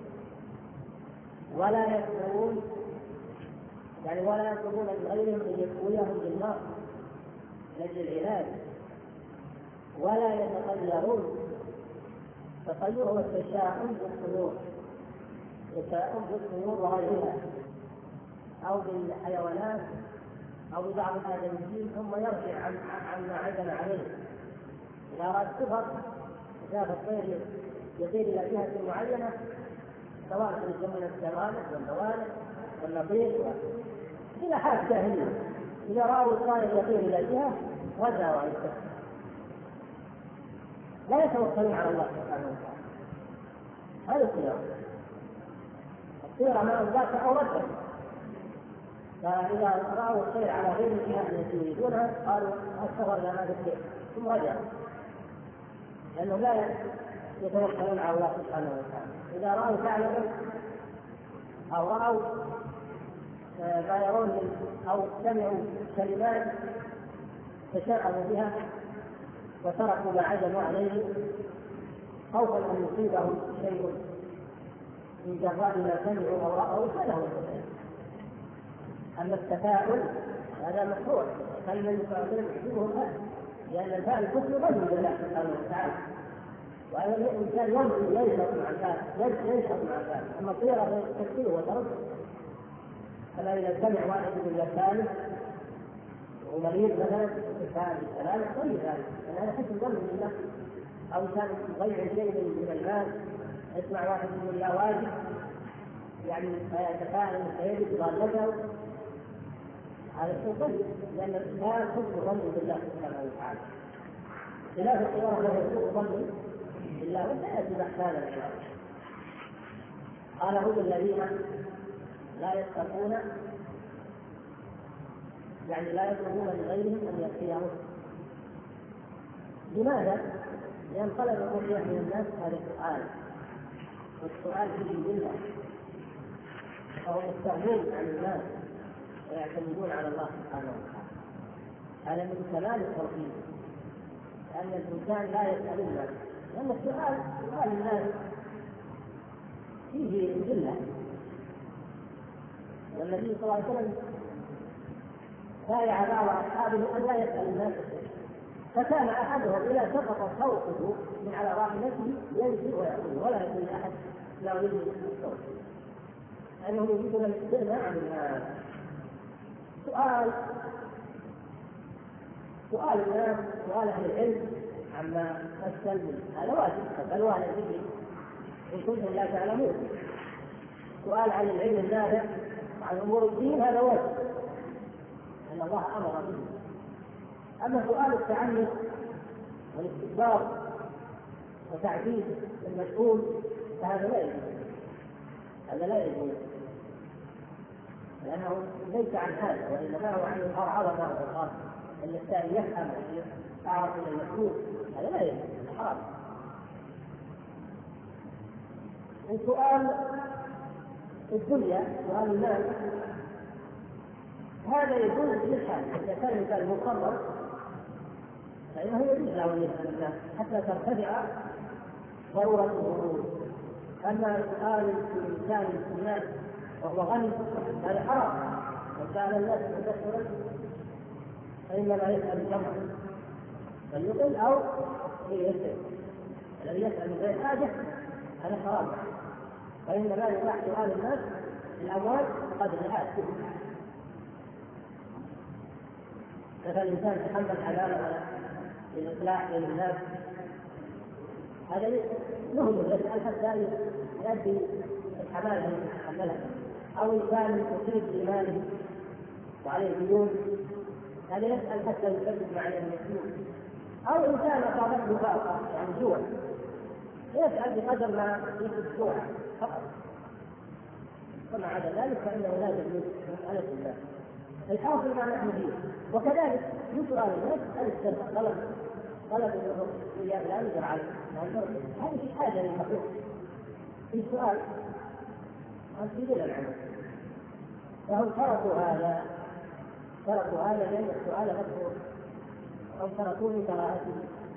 ولا يكفرون، يعني ولا يطلبون من غيرهم ان يكويهم بالنار لاجل العلاج، ولا يتطيرون. التطير هو التشاؤم بالطيور، التشاؤم بالطيور وغيرها أو بالحيوانات أو ببعض الآدميين ثم يرجع عما عدم عليه. إذا أراد سفر شاف الطير يطير إلى جهة معينة، سواء من السرانق والبوالق والنطير إلى حال جاهلية، إذا رأوا الطائر يطير إلى جهة رجعوا عن السفر، لا يتوكلون على الله سبحانه وتعالى. هذا الطير الطير أمام ذاك أو رجع، فإذا رأوا الطير على غير الجهة التي يريدونها قالوا السفر إلى هذا الطير ثم رجعوا، لأنه لا يتوكلون على الله سبحانه وتعالى. إذا رأوا ثعلبا أو رأوا ما يرون أو سمعوا كلمات تشاءموا بها وتركوا ما عزموا عليه خوفا أن يصيبهم شيء من جراء ما سمعوا أو رأوا فلهم الخير. أما التفاؤل هذا مشروع، فالذي يفعلون يحبه الأهل، لأن الفاعل الحسن رجل لله سبحانه وتعالى، وهذا الإنسان ينشط مع الفاعل، ينشط مع الفاعل. أما الطيرة تكفيه وترد، كما إذا سمع واحد من الثالث ومريض مثلا كان بالسلام يقول ذلك، لأن هذا حسن ظن بالله. أو كان يضيع شيء من المال، يسمع واحد يقول لا واجب، يعني يتفاعل سيجد ضالته، هذا شيء طيب، لأن الإنسان حسن ظن بالله سبحانه وتعالى. خلاف الصور له سوء ظن بالله ولا يأتي بأحسان العباد. قال هم الذين لا يتقون، يعني لا يطلبون لغيرهم أن يأتيهم. لماذا؟ لأن طلب الرؤية من الناس هذا السؤال، والسؤال فيه بالله، فهم مستغنون عن الناس ويعتمدون على الله سبحانه وتعالى. هذا من كمال التوحيد، لأن الإنسان لا يسأل الناس، لأن سؤال الناس فيه ذلة. والنبي صلى الله عليه وسلم بايع بعض أصحابه أن لا يسأل الناس، فكان أحدهم إذا سقط صوته من على راحلته يمشي ويقول ولا يقول أحد لا يريد الصوت، لأنهم يريدون الاستغناء عن الناس. سؤال الناس، سؤال أهل العلم عما السلم هذا واجب، بل واجب به إن كنتم لا تعلمون. سؤال عن العلم النافع وعن أمور الدين هذا واجب، أن الله أمر به. أما سؤال التعنت والاستكبار وتعديل المسؤول فهذا لا يجوز، هذا لا يجوز، لأنه ليس عن هذا، وإنما هو عن العظمة والخاصة، أن الإنسان يفهم ويعرف من المسؤول، هذا لا يجوز، حرام. السؤال الدنيا، سؤال المال، هذا يجوز للحال، إذا كان الإنسان مقرر فإنه يجوز له أن يسأل الناس حتى ترتفع ضرورة الوجود. أما سؤال الإنسان الناس وهو غني هذا حرام، وسأل الناس تكثرا فإنما يسأل الجمع فليقل أو يسأل. الذي يسأل من غير حاجة هذا حرام، فإنما يباح سؤال الناس الأموال قد الحاج. مثلا الإنسان تحمل عدالة للإصلاح بين الناس، هذا مهم يسأل حتى يؤدي الحمالة التي تحملها. أو إنسان يصيب بماله وعليه ديون، هذا يسأل حتى يسدد ما عليه من الديون. أو إنسان أصابته فاقة يعني جوع، يسأل بقدر ما يجد جوع فقط، وما عدا ذلك فإنه لا يجوز مسألة الناس. الحاصل ما نحن فيه. وكذلك يسأل الناس الاسترخاء، طلب الرؤيا لا يجر عليه، هذه حاجة للمخلوق في سؤال في ذل العمل، فهم تركوا هذا لأن السؤال مكروه، أو تركوه لكراهته.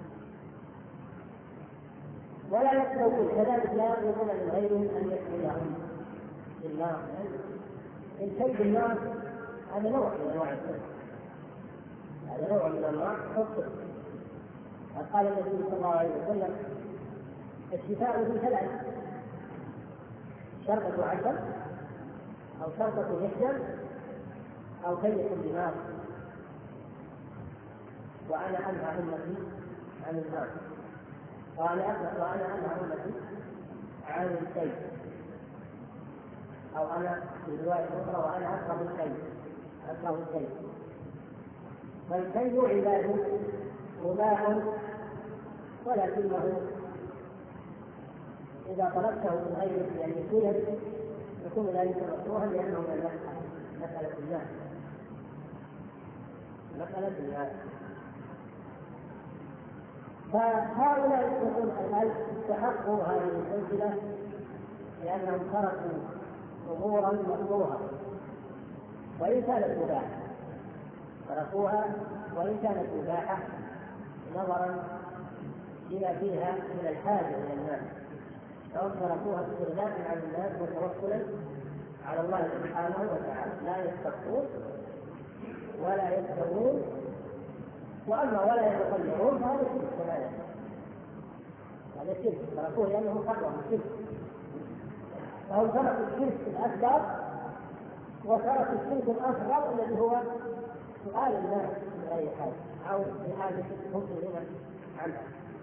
ولا يقبلون كذلك، لا يقبلون من غيرهم أن يدخلهم في النار. الكيد النار هذا نوع من أنواع الكفر، هذا نوع من أنواع الكفر. قال النبي صلى الله عليه وسلم الشفاء في ثلاث: شربة عسل، أو شربة محجم، أو كية بنار. وأنا أنهى أمتي عن النار، وأنا أنهى أمتي عن الكيد، أو أنا في رواية أخرى وأنا أكره الكيد. فالكيد عباد مباح، ولكنه إذا طلبته من غيره بأن يكون ذلك مكروها، لأنه من مسألة الناس. فهؤلاء يقولون الآن استحقوا هذه المنزلة لأنهم تركوا أمورا مكروهة وإن كانت مباحة، تركوها وإن كانت مباحة نظرا لما فيها من الحاجة إلى الناس، أو تركوها استغناء عن الناس وتوكلا على الله سبحانه وتعالى، لا يستخفون ولا يستغنون. وأما ولا يتطلعون فهذا شرك كذلك، هذا شرك تركوه لأنه حرم الشرك، فهم تركوا الشرك الأكبر وترك الشرك الأصغر الذي هو سؤال الناس بأي حال أو بحاجة المسلمين عنها.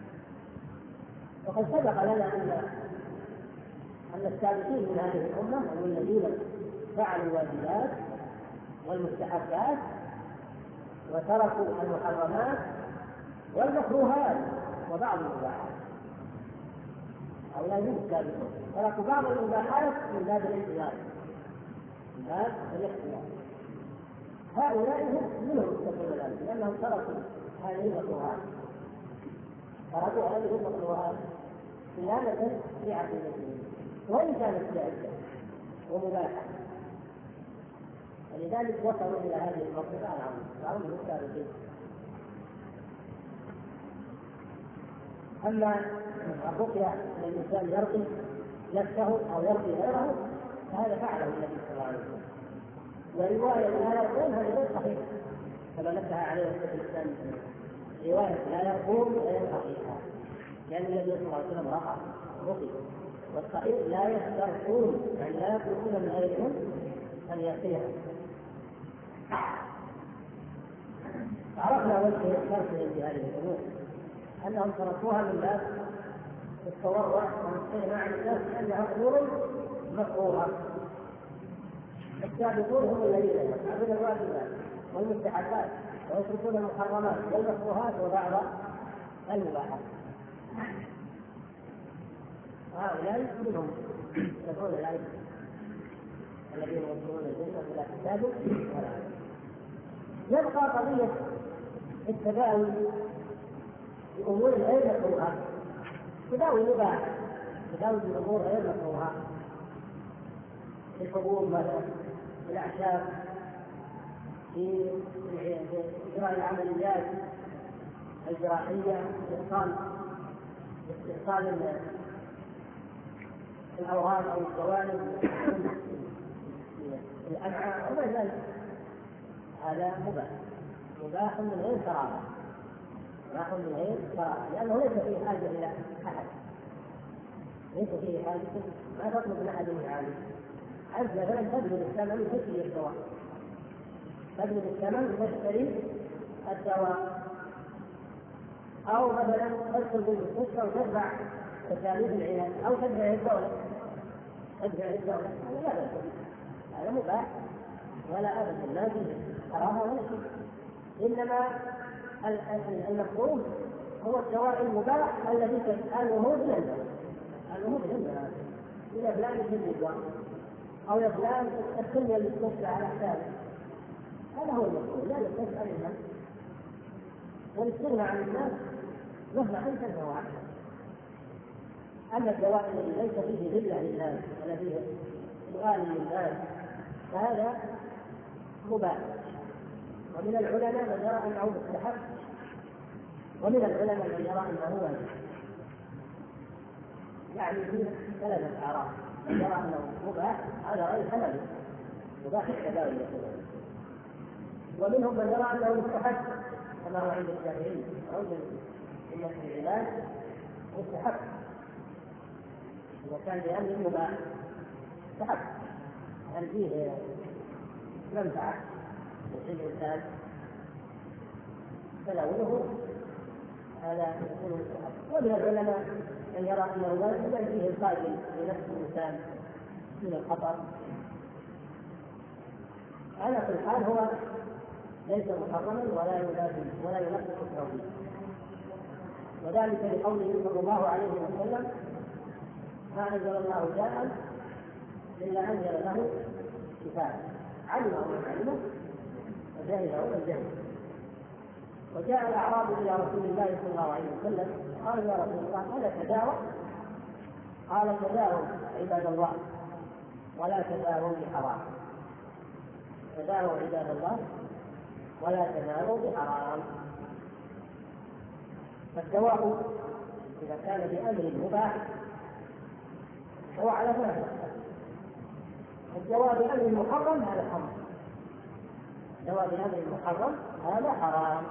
وقد سبق لنا أن السابقين من هذه الأمة هم الذين فعلوا الواجبات والمستحبات وتركوا المحرمات والمكروهات وبعض المباحات. هؤلاء هم السابقون تركوا بعض المباحات من باب الاحتياط، من باب الاحتياط. هؤلاء هم منهم يستقيمون ذلك لأنهم تركوا هذه المكروهات، تركوا هذه المكروهات صيانة لعقيدتهم وإن كانت جائزة ومباحة، ولذلك وصلوا إلى هذه المرتبة العظيمة السابقين. أما الرقية أن الإنسان يرقي نفسه أو يرقي غيره فهذا فعله النبي صلى الله عليه وسلم، ورواية لا يرقون هذا غير صحيح كما نبه عليه الشيخ الإسلام. رواية لا يرقون غير صحيحة لأن النبي صلى الله عليه وسلم رقي، والصحيح لا يسترقون يعني لا يطلبون من غيرهم أن يرقيهم. عرفنا وجه شرطهم بهذه الأمور أنهم تركوها من باب التورع والاستغناء عن الناس لأنها أمور مكروهة. السابقون هم الذين يفعلون الواجبات والمستحبات ويتركون المحرمات والمكروهات وبعض المباحات. هؤلاء منهم يدعون ذلك الذين يدخلون الجنة بلا حساب ولا عذاب. يبقى قضية التداوي بأمور غير مكروهة، تداوي مباح، تداوي بأمور غير مكروهة في الحبوب مثلا، في الأعشاب، في إجراء العمليات الجراحية، استئصال الأوهام أو الجوانب الأمعاء وما ذلك، هذا مباح من غير كراهة، مباح من غير كراهة لأنه ليس فيه حاجة إلى أحد، ليس فيه حاجة ما تطلب من أحد يعالج. أنت مثلا تبذل الثمن تشتري الدواء، تبذل الثمن تشتري الدواء، أو مثلا تدخل بالمستشفى وتدفع تكاليف العلاج أو تدفع الدولة، هذا لا بأس، هذا مباح ولا أبدا لا فيه كراهة ولا شيء. إنما المفهوم هو الدواء المباح الذي تسأله بالعلم إلى فلان يجيب الدواء أو يا فلان الكلمة اللي تدفع على حسابه، هذا هو المفهوم. لا تسأل الناس والاستغناء عن الناس مهما أنت الدواء. أما الدواء الذي ليس فيه ذلة للناس ولا فيه سؤال للناس فهذا مباح. ومن العلماء من يرى أنه مستحب، ومن العلماء من يرى أنه واجب، يعني في ثلاثة أعراف. من يرى أنه مباح هذا غير حلال، مباح التداوي، ومنهم من يرى أنه مستحب كما هو عند الشافعي أو من العلاج مستحب إذا كان بأمر مباح مستحب، هل فيه منفعة يحل الإنسان تناوله هذا يكون مستحب. ومن العلماء من يرى أنه لا فيه القائل لنفس الإنسان من الخطر. على كل حال هو ليس محرما ولا يلازم ولا ينقص التوحيد، وذلك لقوله صلى الله عليه وسلم: ما أنزل الله داء إلا أنزل له شفاء، علمه من علمه وجهله من جهله. وجاء الأعراب إلى رسول الله صلى الله عليه وسلم قالوا: يا رسول الله ألا تداوى؟ قال: تداووا عباد الله ولا تداووا بحرام، تداووا عباد الله ولا تداووا بحرام. فالدواء إذا كان بأمر مباح هو على ذلك، الدواء بأمر محرم هذا حرام، الدواء بأمر محرم هذا حرام.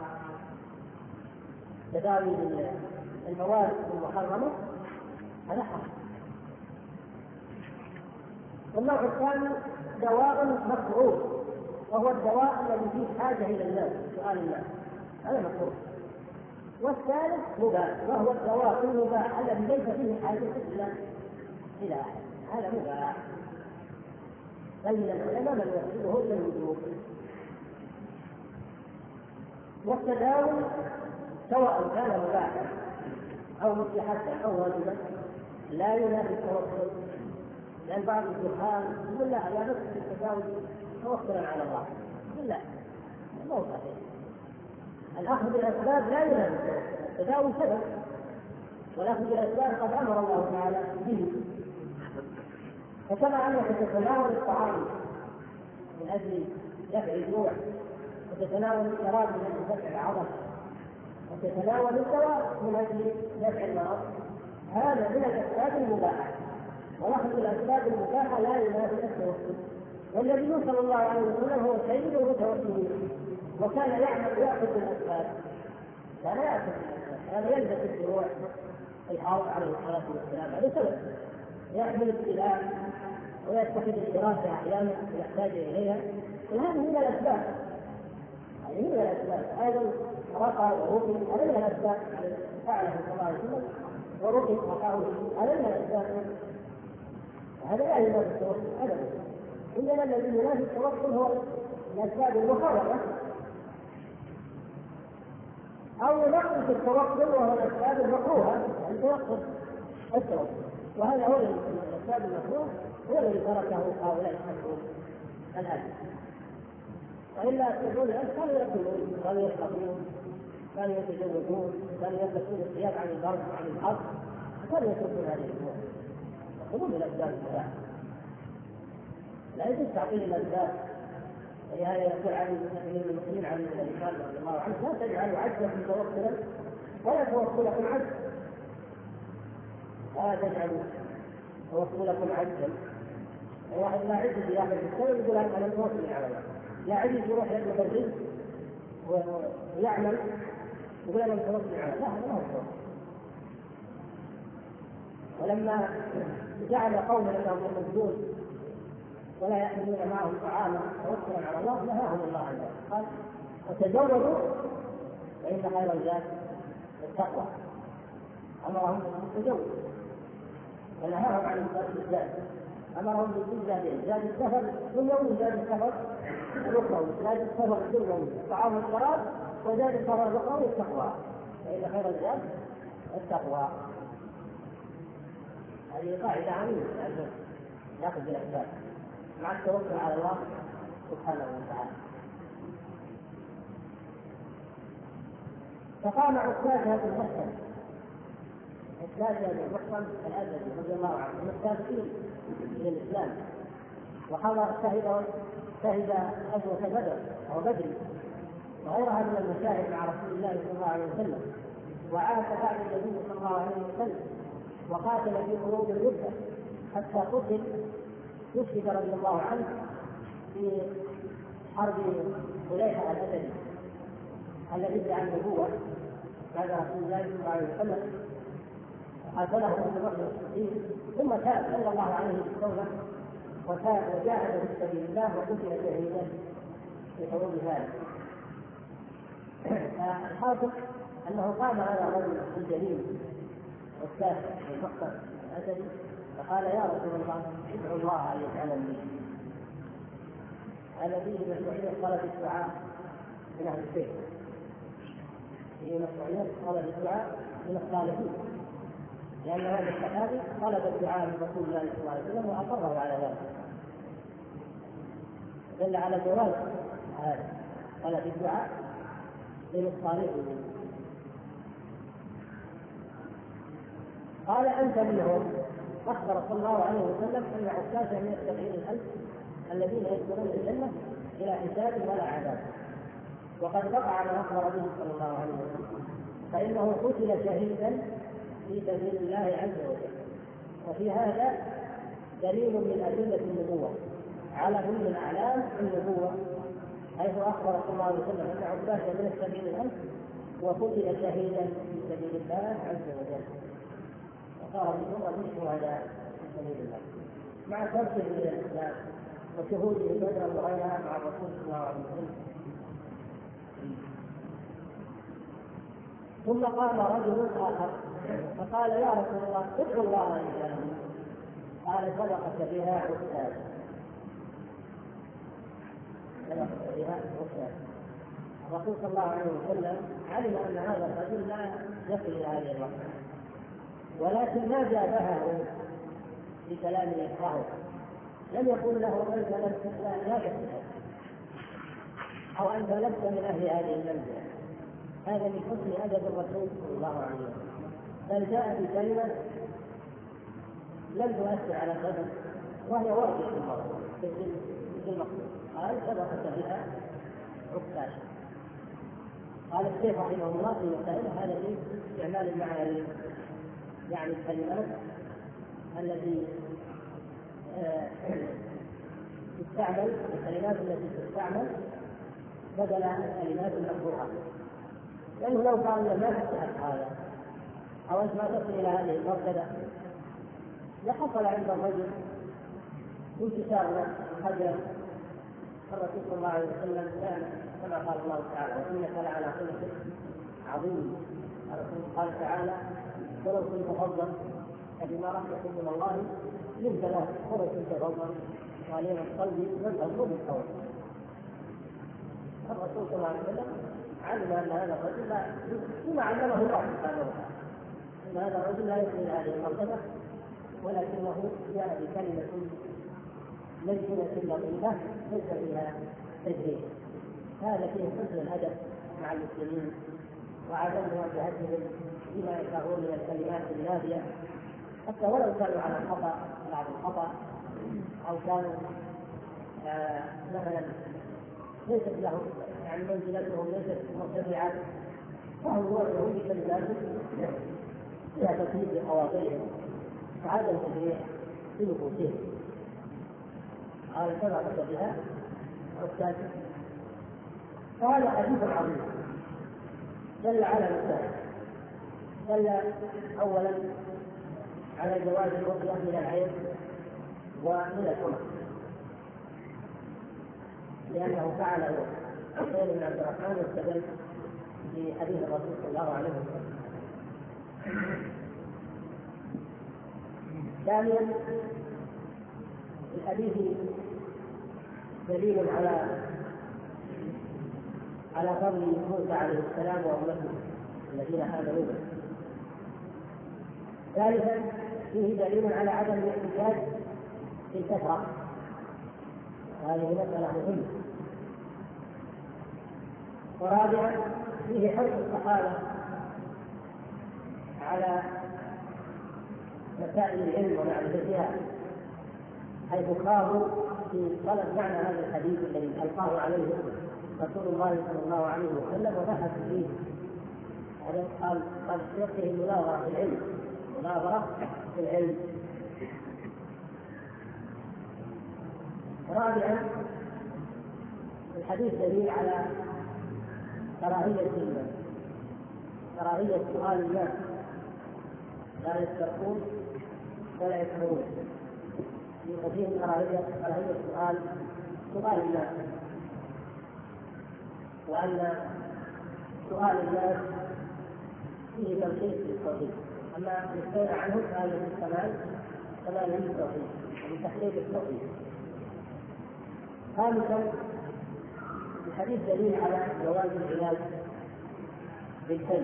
تداوي المواد المحرمة هذا حرام. والنوع الثاني دواء مكروه، وهو الدواء الذي فيه حاجة إلى الناس، سؤال الناس، هذا مكروه. والثالث مباح، وهو الدواء المباح الذي ليس فيه حاجة إلى أحد، هذا مباح. بل من العلماء من يحسبه إلى الوجوب. والتداول سواء كان مباحا أو مستحبا أو واجبا لا ينافي التوكل، لأن بعض الجهال يقول لا بأس بالتداول توكلا على الله، لا ما هو صحيح. الأخذ بالأسباب لا ينافي التداول سبب، والأخذ بالأسباب قد أمر الله تعالى به. فكما أنك تتناول الطعام من أجل دفع الجوع، وتتناول الشراب من أجل دفع العطش، وتتناول الدواء من أجل دفع المرض، هذا من الأسباب المباحة. ونأخذ بالأسباب المباحة لا ينافي التوكل. والنبي صلى الله عليه وسلم هو سيد المتوكلين، وكان يأخذ بالأسباب، كان يأخذ بالأسباب. هذا يلبس الدروع الحافظ عليه الصلاة والسلام، هذا سبب يحمل الابتلاء ويتخذ الدراسة أحيانا يحتاج إليها، وهذه من الأسباب. هذه من الأسباب. أيضا رقى ورقي، هذا من الأسباب فعله صلى الله عليه وسلم، ورقي رقاه، هذا من الأسباب. هذا لا ينافي التوكل أبدا، إنما الذي ينافي التوكل هو الأسباب المحرمة أو نقص التوكل، وهو الأسباب المكروهة، التوكل وهذا هو الأسباب المكروه، هو الذي تركه هؤلاء الحكمون الآن. وإلا تقول الآن كانوا يأكلون، كانوا يشربون، كانوا يتزوجون، كانوا يلبسون الثياب عن البرد وعن الحر، كانوا يتركون هذه الأمور، يأخذون الأسباب الصلاح. لا يجوز تعطيل الأسباب. ولهذا يقول عن المسلمين عن النبي رضي الله عنه: لا تجعلوا عجزكم توكلا ولا توكلكم عجز. لا تجعلوا توكلكم عجزا. واحد لا عجز ياخذ السبب يقول انا متوكل على الله، لا عجز يروح يطلب الرزق ويعمل يقول انا متوكل على الله، هذا ما هو التوكل. ولما جعل قوما انهم يخرجون ولا يأكلون معهم طعاما توكلا على الله نهاهم الله عن ذلك، قال: وتزودوا فإن خير الزاد التقوى. أمرهم بالتزود ونهاهم عن الزاد، أمرهم بالزادين: زاد السفر الدنيوي، زاد السفر الأخروي، زاد السفر الدنيوي الطعام والشراب، وزاد السفر الأخروي التقوى، فإن خير الزاد التقوى. هذه قاعدة عامة يأخذ بالأسباب مع التوكل على الله سبحانه وتعالى. فقام عكاشة بن محصن، عكاشة بن محصن الأسدي رضي الله عنه من السابقين إلى الإسلام، وحضر شهد غزوة بدر أو بدر وغيرها من المشاهد مع رسول الله صلى الله عليه وسلم، وعاش بعد النبي صلى الله عليه وسلم، وقاتل في حروب الردة حتى قتل يشهد رضي الله عنه في حرب حليفة الأسدي الذي ادعى النبوة بعد رسول الله صلى الله عليه وسلم، قاتله أبو بكر الصديق، ثم تاب صلى الله عليه بالتوبة وتاب وجاهد في سبيل الله وقتل شهيدا في حروب ذلك. فالحاصل أنه قام على رجل الجليل والسافر المحصن الأسدي فقال: يا رسول الله ادعو الله ان يجعلني. هذا فيه مشروعية طلب الدعاء من اهل الخير، فيه مشروعية طلب الدعاء من الصالحين، لان هذا الصحابي طلب الدعاء من رسول الله صلى الله عليه وسلم واقره على ذلك، دل على جواز هذا طلب الدعاء من الصالحين. قال: انت منهم. أخبر صلى الله عليه وسلم أن عكاشة من 70,000 الذين يدخلون الجنة إلى حساب ولا عذاب، وقد وقع ما أخبر به صلى الله عليه وسلم، فإنه قتل شهيدا في سبيل الله عز وجل. وفي هذا دليل من أدلة النبوة، علم من أعلام النبوة، حيث أخبر صلى الله عليه وسلم أن عكاشة من 70,000 وقتل شهيدا في سبيل الله عز وجل، صار بجملة الشهداء في سبيل الله مع ترك من الإسلام وشهوده بدرا وغيرها مع الرسول صلى الله عليه وسلم. ثم قام رجل آخر فقال يا رسول الله ادعو الله إن شاء الله. قال سبقك بها عكاز. سبقك بها عكاز. الرسول صلى الله عليه وسلم علم أن هذا الرجل لا يصل إلى هذه المرحلة، ولكن ما جابه بكلامه يفقهه، لم يقل له أنت لا تفهم أو أنت لست من أهل هذه المنزلة. هذا من حسن أدب الرسول صلى الله عليه وسلم، بل جاء بكلمة لم تؤثر على القلب وهي واضحة في المقصود. قال سبقت بها عكاز. قال الشيخ رحمه الله في مسائل هذا في استعمال المعاني، يعني الكلمات التي تستعمل، الكلمات التي تستعمل بدل الكلمات المكروهة. لأنه لو قال ما تستحق هذا أو أنت ما تصل إلى هذه المرتبة لحصل عند الرجل انتشار حجر. الرسول صلى الله عليه وسلم كان كما قال الله تعالى وإنك لعلى خلق عظيم. الرسول قال تعالى ولو كنت فظا فبما رحمة من الله لنت له ولو كنت فظا غليظ القلب لانفضوا من حولك. الرسول صلى الله عليه وسلم علم أن هذا الرجل ثم علمه الله سبحانه وتعالى أن هذا الرجل لا يصل إلى هذه المرتبة، ولكنه جاء بكلمة لينة لطيفة ليس فيها تجريح. هذا فيه حسن الأدب مع المسلمين وعدم مواجهتهم بما يكرهون من الكلمات النابية، حتى ولو كانوا على الخطأ بعض الخطأ أو كانوا مثلا ليست لهم يعني منزلتهم ليست مرتفعة، فهم يوجهون بكلمات فيها تكليف لخواطرهم وعدم تجريح في نفوسهم. قال سبقت بها عكاز. فهذا حديث عظيم دل على مسائل. دل اولا على جواز الرقية من العين ومن الحمى، لانه فعله حسين بن عبد الرحمن واستدل في حديث الرسول صلى الله عليه وسلم. ثانيا الحديث دليل على فضل موسى عليه السلام وأمته الذين آمنوا به. ثالثا فيه دليل على عدم الاحتجاج في الكثرة، هذه مسألة مهمة. ورابعا فيه حرص الصحابة على مسائل العلم ومعرفتها، حيث قاموا في طلب معنى هذا الحديث الذي ألقاه عليه رسول الله صلى الله عليه وسلم وبحثوا فيه. هذا قال فيه المناظرة في العلم، مناظرة في العلم. رابعا الحديث دليل على كراهية سؤال الناس، لا يسترقون ولا يسمعون. فيه كراهية سؤال الناس، وأن سؤال الناس فيه تلخيص للتوحيد، أما يستغنى عنه فهذا كمال للتوحيد من تحقيق التوحيد. خامسا الحديث دليل على جواز العلاج بالكي،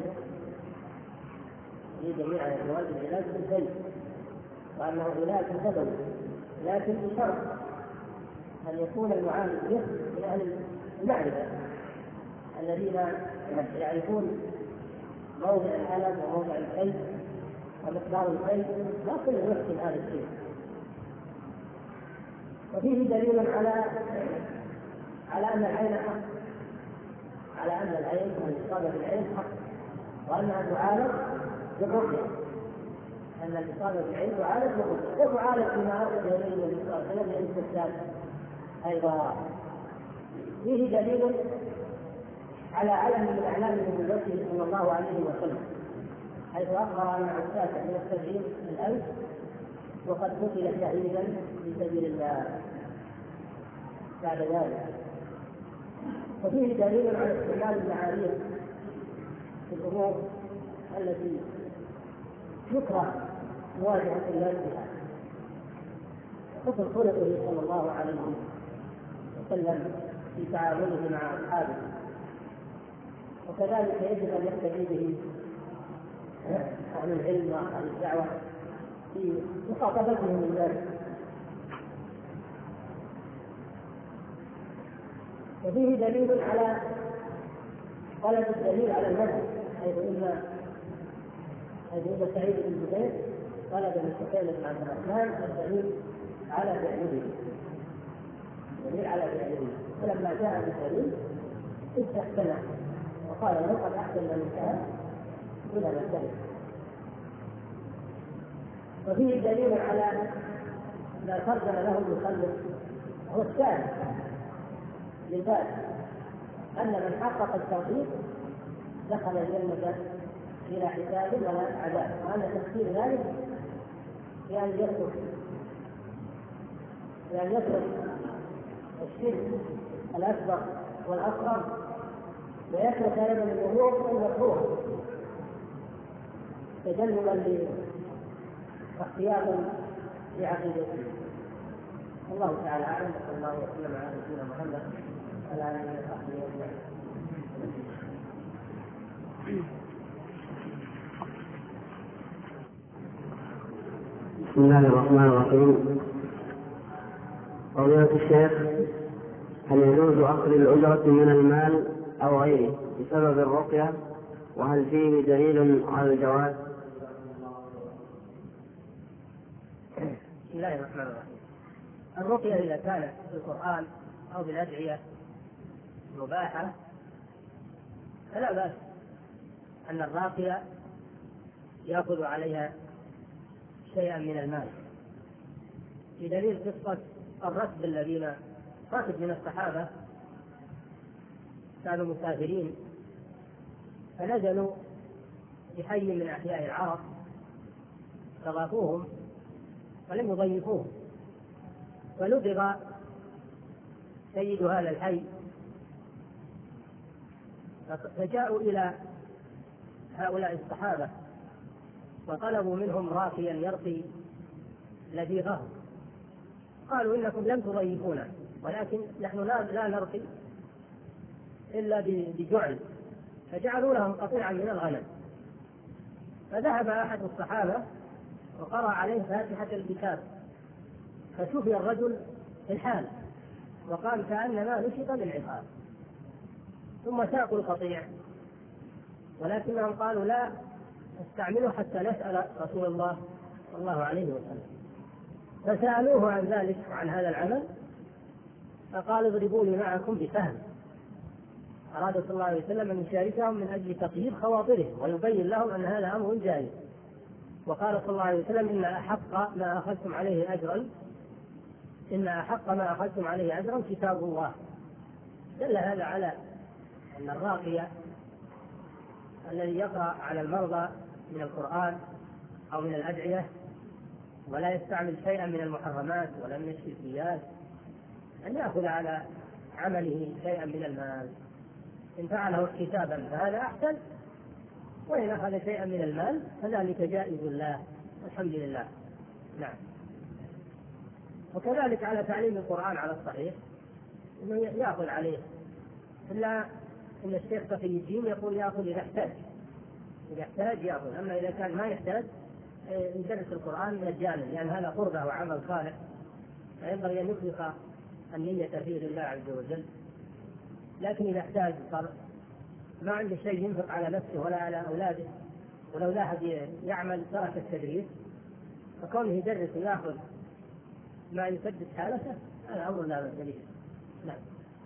دليل على جواز العلاج بالكي وأنه علاج سبب، لكن بشرط أن يكون المعالج من أهل المعرفة الذين يعرفون موضع الألم وموضع الكي ومقدار الكي، لا كل يحسن هذا الشيء. وفيه دليل على أن العين حق، على أن العين والإصابة بالعين حق، وأنها تعالج بالرقية، أن الإصابة بالعين تعالج بالرقية وتعالج بما أرسل إليه النبي صلى الله عليه وسلم للاسترشاد أيضا. فيه دليل على علم من أعلام نبوته صلى الله عليه وسلم، حيث أخبر أن عكاز من 70,000 وقد قتل شهيدا في سبيل الله. بعد ذلك. وفيه دليل على استعمال المعايير في الأمور التي يكره مواجهة الناس بها، مثل خلقه صلى الله عليه وسلم في تعامله مع أصحابه، وكذلك يجب أن يقتدي به أهل العلم وأهل الدعوة في مخاطبتهم للناس. وفيه دليل على طلب الدليل على المذهب، حيث ان سعيد بن جبير طلب من سفيان بن عبد الرحمن الدليل على فعله، فلما جاء بالدليل استحسنه وقال له قد احسن من كان الى مسألة. وفيه دليل على ما ترجم له المصنف هو الثاني للباب، أن من حقق التوحيد دخل الجنة بلا حساب ولا عذاب، وأن تفسير ذلك بأن يترك الشرك الأكبر والأصغر، ويترك أيضا الأمور المكروهة تجنبا واحتياطا لعقيدته. الله تعالى أعلم، وصلى الله وسلم على نبينا محمد وعلى آله وصحبه أجمعين. بسم الله الرحمن الرحيم. فضيلة الشيخ، هل يجوز أخذ الأجرة من المال أو غيره بسبب الرقية؟ وهل فيه دليل على الجواز؟ بسم الله الرحمن الرحيم. الرقية إذا كانت في القرآن أو بالأدعية مباحة فلا بأس أن الراقية يأخذ عليها شيئا من المال، بدليل قصة الركب الذين ركب من الصحابة كانوا مسافرين فنزلوا بحي من أحياء العرب فضافوهم ولم يضيفوهم، فلدغ سيد هذا الحي فجاءوا إلى هؤلاء الصحابة وطلبوا منهم راقيا يرقي لديغهم، قالوا إنكم لم تضيفونا ولكن نحن لا نرقي إلا بجعل، فجعلوا لهم قطيعا من الغنم. فذهب أحد الصحابة وقرأ عليه فاتحة الكتاب فشفي الرجل في الحال وقال كأنما نشط بالعقاب، ثم ساقوا القطيع ولكنهم قالوا لا نستعمله حتى نسأل رسول الله صلى الله عليه وسلم، فسألوه عن ذلك وعن هذا العمل فقال اضربوا لي معكم بسهم. أراد صلى الله عليه وسلم أن يشاركهم من أجل تطيب خواطرهم ويبين لهم أن هذا أمر جائز. وقال صلى الله عليه وسلم إن أحق ما أخذتم عليه أجرا كتاب الله. دل هذا على أن الراقية الذي يقرأ على المرضى من القرآن أو من الأدعية ولا يستعمل شيئا من المحرمات ولا من الشركيات أن يأخذ على عمله شيئا من المال، إن فعله احتسابا فهذا أحسن، وإن أخذ شيئا من المال فذلك جائز له الحمد لله. نعم. وكذلك على تعليم القرآن على الصحيح إنه يأخذ عليه، إلا إن الشيخ تقي الدين يقول يأخذ إذا احتاج يأخذ، أما إذا كان ما يحتاج يدرس القرآن مجانا، لأن هذا قربة وعمل صالح فينبغي أن يخلص النية فيه لله عز وجل. لكن إذا احتاج صار ما عنده شيء ينفق على نفسه ولا على أولاده ولو لا أحد يعمل ترك التدريس، فكونه يدرس ويأخذ ما يسدد حالته هذا أمر لا بأس به. نعم.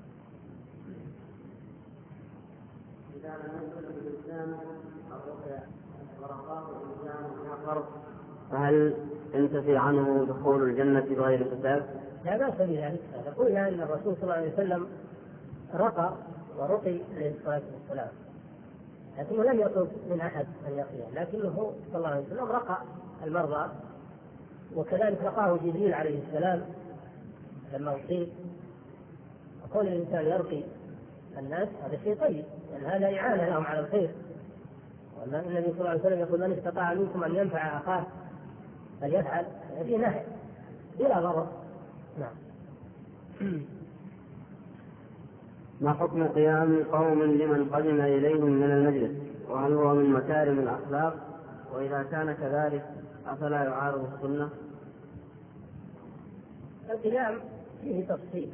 إذا لم يكن الإنسان الرقية ورقاه الإنسان آخر فهل ينتفي عنه دخول الجنة بغير حساب؟ لا بأس بذلك. قلنا أن الرسول صلى الله عليه وسلم رقى ورقي عليه الصلاة والسلام، لكنه لم يطلب من أحد أن يقيه، لكنه صلى الله عليه وسلم رقى المرضى، وكذلك رقاه جبريل عليه السلام لما أصيب كون الإنسان يرقي الناس هذا شيء طيب، لأن هذا إعانة لهم على الخير. والنبي صلى الله عليه وسلم يقول من استطاع منكم أن ينفع أخاه فليفعل، في نهي بلا ضرر. نعم. ما حكم قيام قوم لمن قدم إليهم من المجلس، وهل هو من مكارم الأخلاق؟ وإذا كان كذلك أفلا يعارض السنة؟ القيام فيه تفصيل.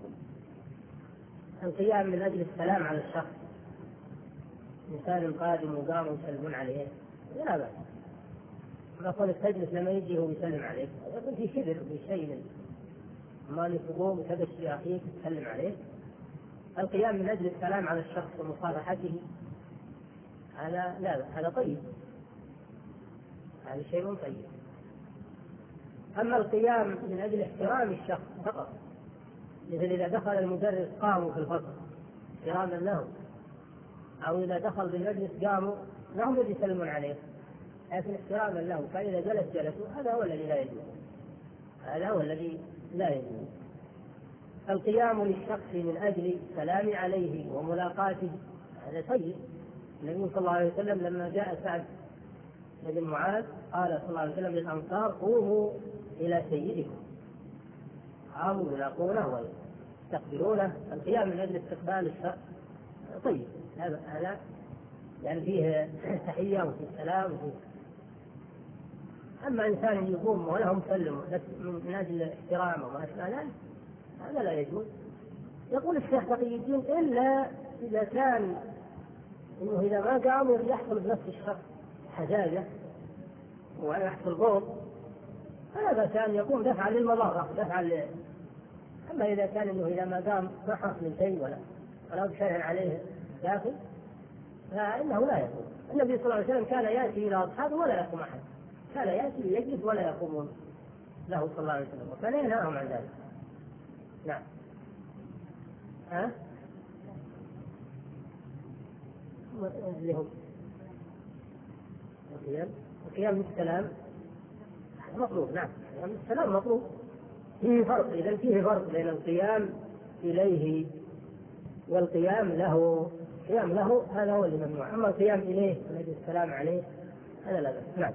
القيام من أجل السلام على الشخص، إنسان قادم وقام يسلمون عليه لا بأس. يقول تجلس لما يجي هو يسلم عليك، يقول في كبر في شيء ما يقوم وتبشر أخيك تسلم عليه. القيام من أجل السلام على الشخص ومصافحته هذا لا بأس، هذا طيب، هذا شيء طيب. أما القيام من أجل احترام الشخص فقط، مثل إذا دخل المدرس قاموا في الفصل احتراما له، أو إذا دخل بالمجلس قاموا لهم يسلمون عليه لكن احتراما له، فإذا جلسوا، هذا هو الذي لا يجوز، هذا هو الذي لا يجوز. القيام للشخص من أجل السلام عليه وملاقاته هذا طيب. النبي صلى الله عليه وسلم لما جاء سعد بن معاذ قال صلى الله عليه وسلم للأنصار قوموا إلى سيدكم، قاموا يلاقونه ويستقبلونه. القيام من أجل استقبال الشخص طيب، هذا يعني فيه تحية وفيه السلام وفيه. أما إنسان يقوم وله مسلم من أجل احترام وما أشبه ذلك هذا لا يجوز. يقول الشيخ تقي الدين إلا إذا كان إنه إذا ما قام يحصل بنفس الشخص حجاجة ويحصل غور، هذا كان يقوم دفعا للمضرة أما إذا كان إنه إذا ما قام ما حصل شيء ولا بشيء عليه داخل فإنه لا يقوم. النبي صلى الله عليه وسلم كان يأتي إلى أصحابه ولا يقوم أحد، كان يأتي يجلس ولا يقومون له صلى الله عليه وسلم، وكان ينهاهم عن ذلك. نعم. اللي هم القيام بالسلام مطلوب. نعم، القيام بالسلام مطلوب. فيه فرق، إذا فيه فرق بين القيام إليه والقيام له. القيام له هذا هو اللي ممنوع، أما القيام إليه ونجد السلام عليه هذا لا بأس. نعم.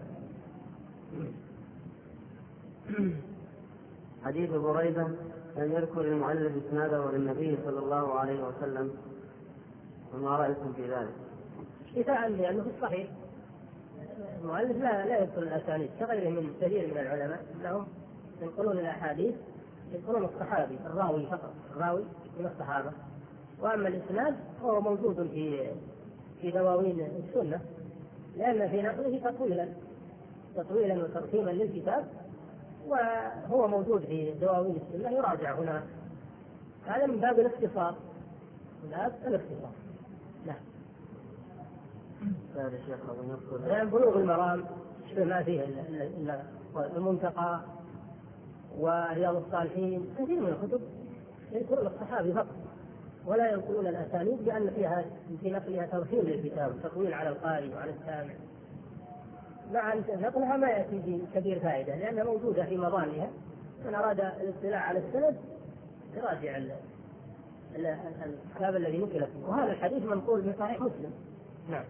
حديث بريدة أن يذكر المؤلف إسناده للنبي صلى الله عليه وسلم، وما رأيكم في ذلك؟ شفاء لأنه في الصحيح المؤلف لا يذكر الأسانيد كغيره من كثير من العلماء، أنهم ينقلون الأحاديث يذكرون الصحابي الراوي فقط، الراوي من الصحابة. وأما الإسناد هو موجود في دواوين السنة، لأن في نقله تطويلا وترتيبا للكتاب، وهو موجود في دواوين السنة يراجع هنا. هذا من باب الاختصار، نعم. هذا الشيخ يعني بلوغ المرام ما فيه إلا المنتقى ورياض الصالحين، كثير من الكتب يذكرون الصحابي فقط ولا ينقلون الأسانيد، لأن فيها في نقلها ترحيل للكتاب، تطويل على القارئ وعلى السامع. مع نقلها ما يأتي في كبير فائدة، لأنها موجودة في مضامها. من أراد الاطلاع على السند يراجع الكتاب الذي نقل فيه، وهذا الحديث منقول من صحيح مسلم. نعم.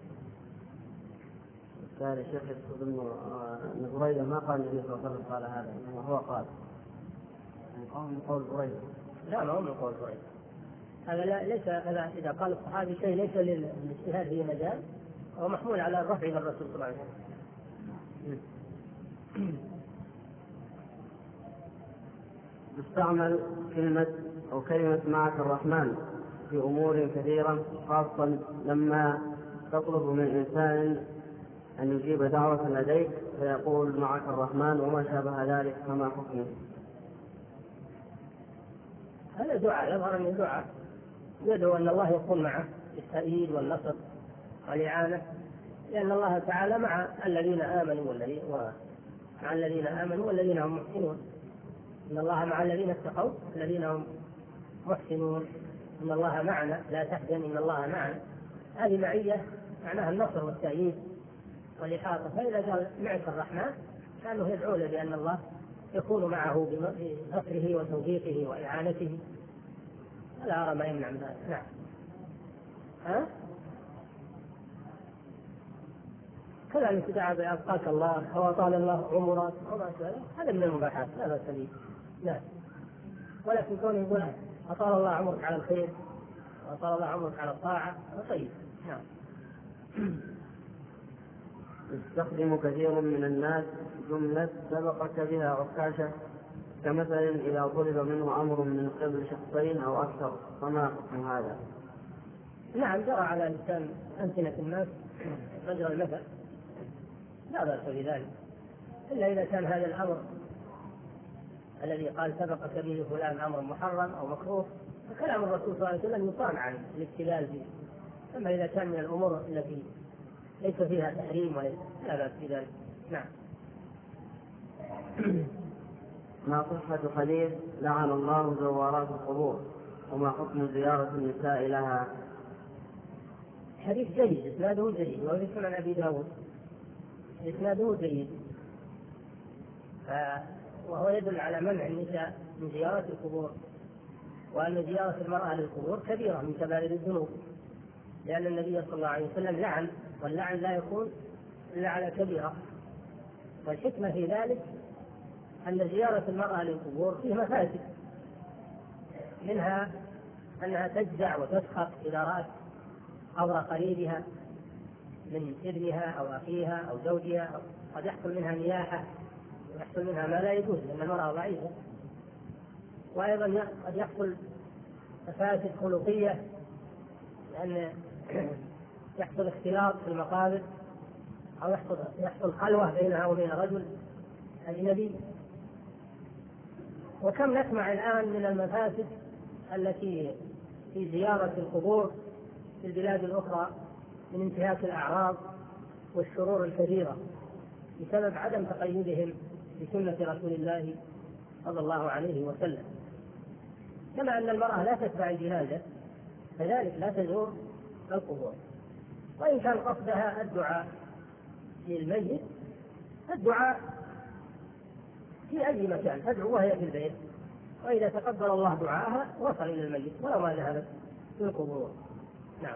قال الشيخ ابن بريدة ما قال النبي صلى الله عليه وسلم قال هذا، إنما هو قال من قول بريدة. لا، ما هو من قول بريدة. هذا ليس هذا، إذا قال الصحابي شيء ليس للاجتهاد في مجال، هو محمول على الرفع من الرسول صلى الله عليه وسلم. تستعمل كلمة معك الرحمن في أمور كثيرة، خاصة لما تطلب من إنسان أن يجيب دعوة لديك فيقول معك الرحمن وما شابه ذلك، فما حكمه؟ هذا دعاء، يظهر من دعاء يدعو أن الله يكون معه بالتأييد والنصر والإعانة، لأن الله تعالى مع الذين آمنوا والذين هم محسنون. إن الله مع الذين اتقوا الذين هم محسنون. إن الله معنا لا تحزن إن الله معنا، هذه معية معناها النصر والتأييد والإحاطة. فإذا قال معك الرحمن كانه يدعو له بأن الله يكون معه بنصره وتوفيقه وإعانته. لا أرى ما يمنع من هذا. نعم. ها؟ كذلك دعا بأبقاك الله أو أطال الله عمرك هذا من المباحات لا بأس به. نعم. ولكن كونه يقول أطال الله عمرك على الخير وأطال الله عمرك على الطاعة طيب. نعم. يستخدم كثير من الناس جملة سبقك بها عكاشة كمثل إذا طلب منه أمر من قبل شخصين أو أكثر، فما حكم هذا؟ نعم، جرى على لسان ألسنة الناس مجرى المثل، لا بأس بذلك، إلا إذا كان هذا الأمر الذي قال سبقك به فلان أمر محرم أو مكروه، فكلام الرسول صلى الله عليه وسلم يصان عن الاختلال فيه. أما إذا كان من الأمور التي ليس فيها تحريم لا بأس بذلك. نعم. ما صحة حديث لعن الله زوارات القبور، وما حكم زيارة النساء لها؟ حديث جيد، إسناده جيد، وهو يسمى عن أبي داود، إسناده جيد، وهو يدل على منع النساء من زيارة القبور، وأن زيارة المرأة للقبور كبيرة من كبائر الذنوب، لأن النبي صلى الله عليه وسلم لعن، واللعن لا يكون إلا على كبيرة. والحكمة في ذلك أن زيارة المرأة للقبور فيه مفاسد، منها أنها تجزع وتسخط إذا رأت قبر قريبها من ابنها أو أخيها أو زوجها، أو قد يحصل منها نياحة ويحصل منها ما لا يجوز لأن المرأة ضعيفة. وأيضا قد يحصل مفاسد خلقية، لأن يحصل اختلاط في المقابر، أو يحصل خلوة بينها وبين رجل أجنبي. وكم نسمع الآن من المفاسد التي في زيارة القبور في البلاد الأخرى من انتهاك الأعراض والشرور الكبيرة بسبب عدم تقيدهم بسنة رسول الله صلى الله عليه وسلم. كما أن المرأة لا تتبع الجنازة كذلك لا تزور القبور، وإن كان قصدها الدعاء للميت، الدعاء في أي مكان تدعو وهي في البيت، وإذا تقبل الله دعاءها وصل إلى الميت ولو ما ذهبت في القبور. نعم.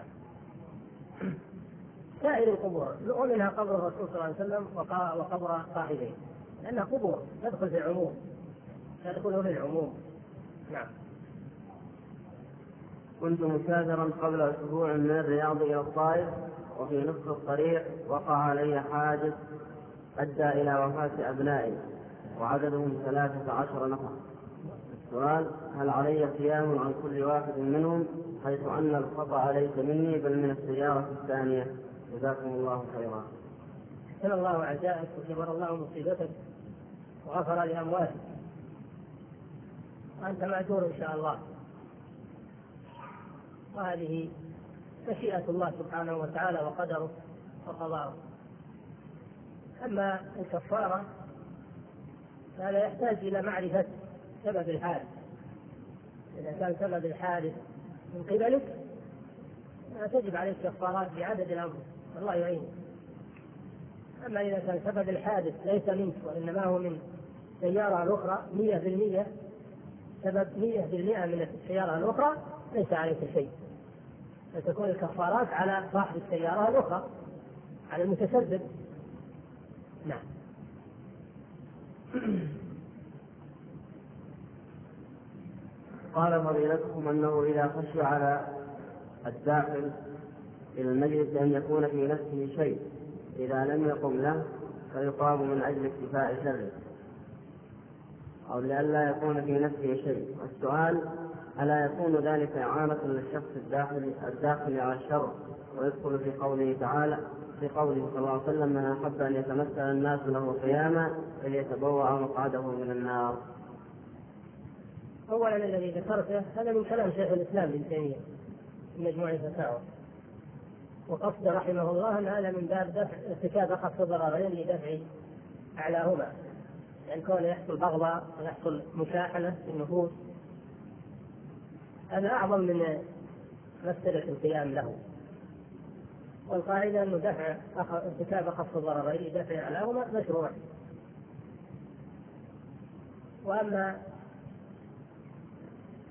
سائر القبور ومنها قبر الرسول صلى الله عليه وسلم وقبر صاحبيه، لأنها قبور تدخل في العموم، تدخل في العموم. نعم. كنت مسافرا قبل أسبوع من الرياض إلى الطائف، وفي نصف الطريق وقع علي حادث أدى إلى وفاة أبنائي وعددهم 13 نفر. السؤال: هل علي صيام عن كل واحد منهم، حيث أن الخطأ ليس مني بل من السيارة الثانية؟ جزاكم الله خيرا. أحسن الله عزائك وكبر الله مصيبتك وغفر لأمواتك، وأنت مأجور إن شاء الله، وهذه مشيئة الله سبحانه وتعالى وقدره وقضاءه. أما الكفارة فهذا يحتاج إلى معرفة سبب الحادث. إذا كان سبب الحادث من قبلك تجب عليك كفارات بعدد الأمر، الله يعينك. أما إذا كان سبب الحادث ليس منك وإنما هو من سيارة الأخرى 100%، سبب 100% من السيارة الأخرى، ليس عليك شيء، فتكون الكفارات على صاحب السيارة الأخرى، على المتسبب. نعم. قال فضيلتكم أنه إذا خشي على الداخل إلى المجلس أن يكون في نفسه شيء، إذا لم يقم له فيقام من أجل اكتفاء شره، أو لئلا يكون في نفسه شيء. السؤال: ألا يكون ذلك إعانة للشخص الداخل على الشر، ويدخل في قوله تعالى في قوله صلى الله عليه وسلم: من أحب أن يتمثل الناس له قياما فليتبوأ مقعده من النار؟ أولا الذي ذكرته هذا من كلام شيخ الإسلام ابن تيمية في مجموع الفتاوى، وقصد رحمه الله أن هذا من باب دفع ارتكاب أخف ضررين لدفع أعلاهما، يعني كونه يحصل بغضاء ويحصل مشاحنة في النفوس، هذا أعظم من مفسدة القيام له. والقاعدة أنه دفع ارتكاب أخف ضررين لدفع أعلاهما مشروع. وأما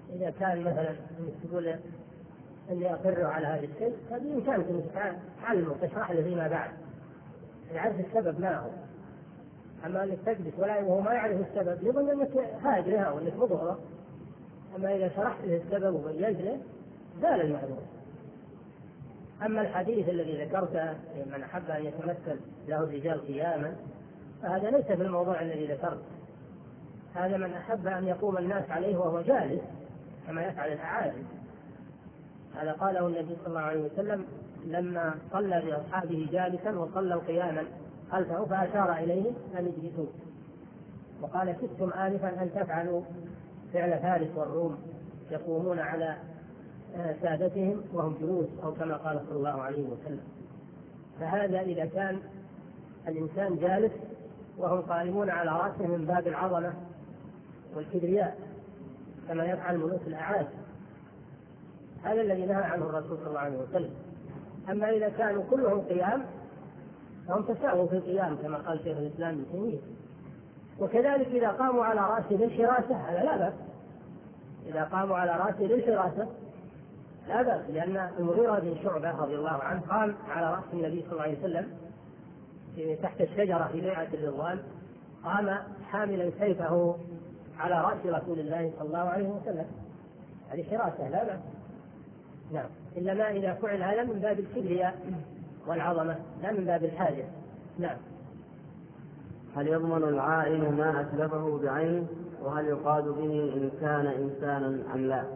إذا كان مثلا تقول أني أقر على هذا الشيء فبإمكانك أن تعلمه وتشرح له فيما بعد يعرف السبب ما هو. أما أنك تجلس وهو ما يعرف السبب يظن أنك هاجرها وأنك مضغرة. أما إذا شرحت له السبب وبينت له زال المعذور. أما الحديث الذي ذكرته من أحب أن يتمثل له الرجال قياما فهذا ليس في الموضوع الذي ذكرت. هذا من أحب أن يقوم الناس عليه وهو جالس كما يفعل الأعاجم. هذا قاله النبي صلى الله عليه وسلم لما صلى بأصحابه جالسا وصلوا قياما خلفه فأشار إليهم أن يجلسوا وقال كدتم آنفا أن تفعلوا فعل فارس والروم يقومون على سادتهم وهم جلوس أو كما قال صلى الله عليه وسلم. فهذا إذا كان الإنسان جالس وهم قائمون على رأسه من باب العظمة والكبرياء كما يفعل ملوك الأعاجم، هذا الذي نهى عنه الرسول صلى الله عليه وسلم. أما إذا كانوا كلهم قيام فهم تساووا في القيام كما قال شيخ الإسلام ابن تيمية. وكذلك إذا قاموا على رأسه للحراسة هذا لا بأس. إذا قاموا على رأسه للحراسة لا بأس، لأن المغيرة بن شعبة رضي الله عنه قام على رأس النبي صلى الله عليه وسلم تحت الشجرة في بيعة الرضوان، قام حاملا سيفه على رأس رسول الله صلى الله عليه وسلم. هذه حراسة لا بأس. نعم، إلا ما إذا فعل هذا من باب الكبرياء والعظمة لا من باب الحاجة. نعم. هل يضمن العائن ما أتلفه بعينه؟ وهل يقاد به إن كان إنسانا أم لا؟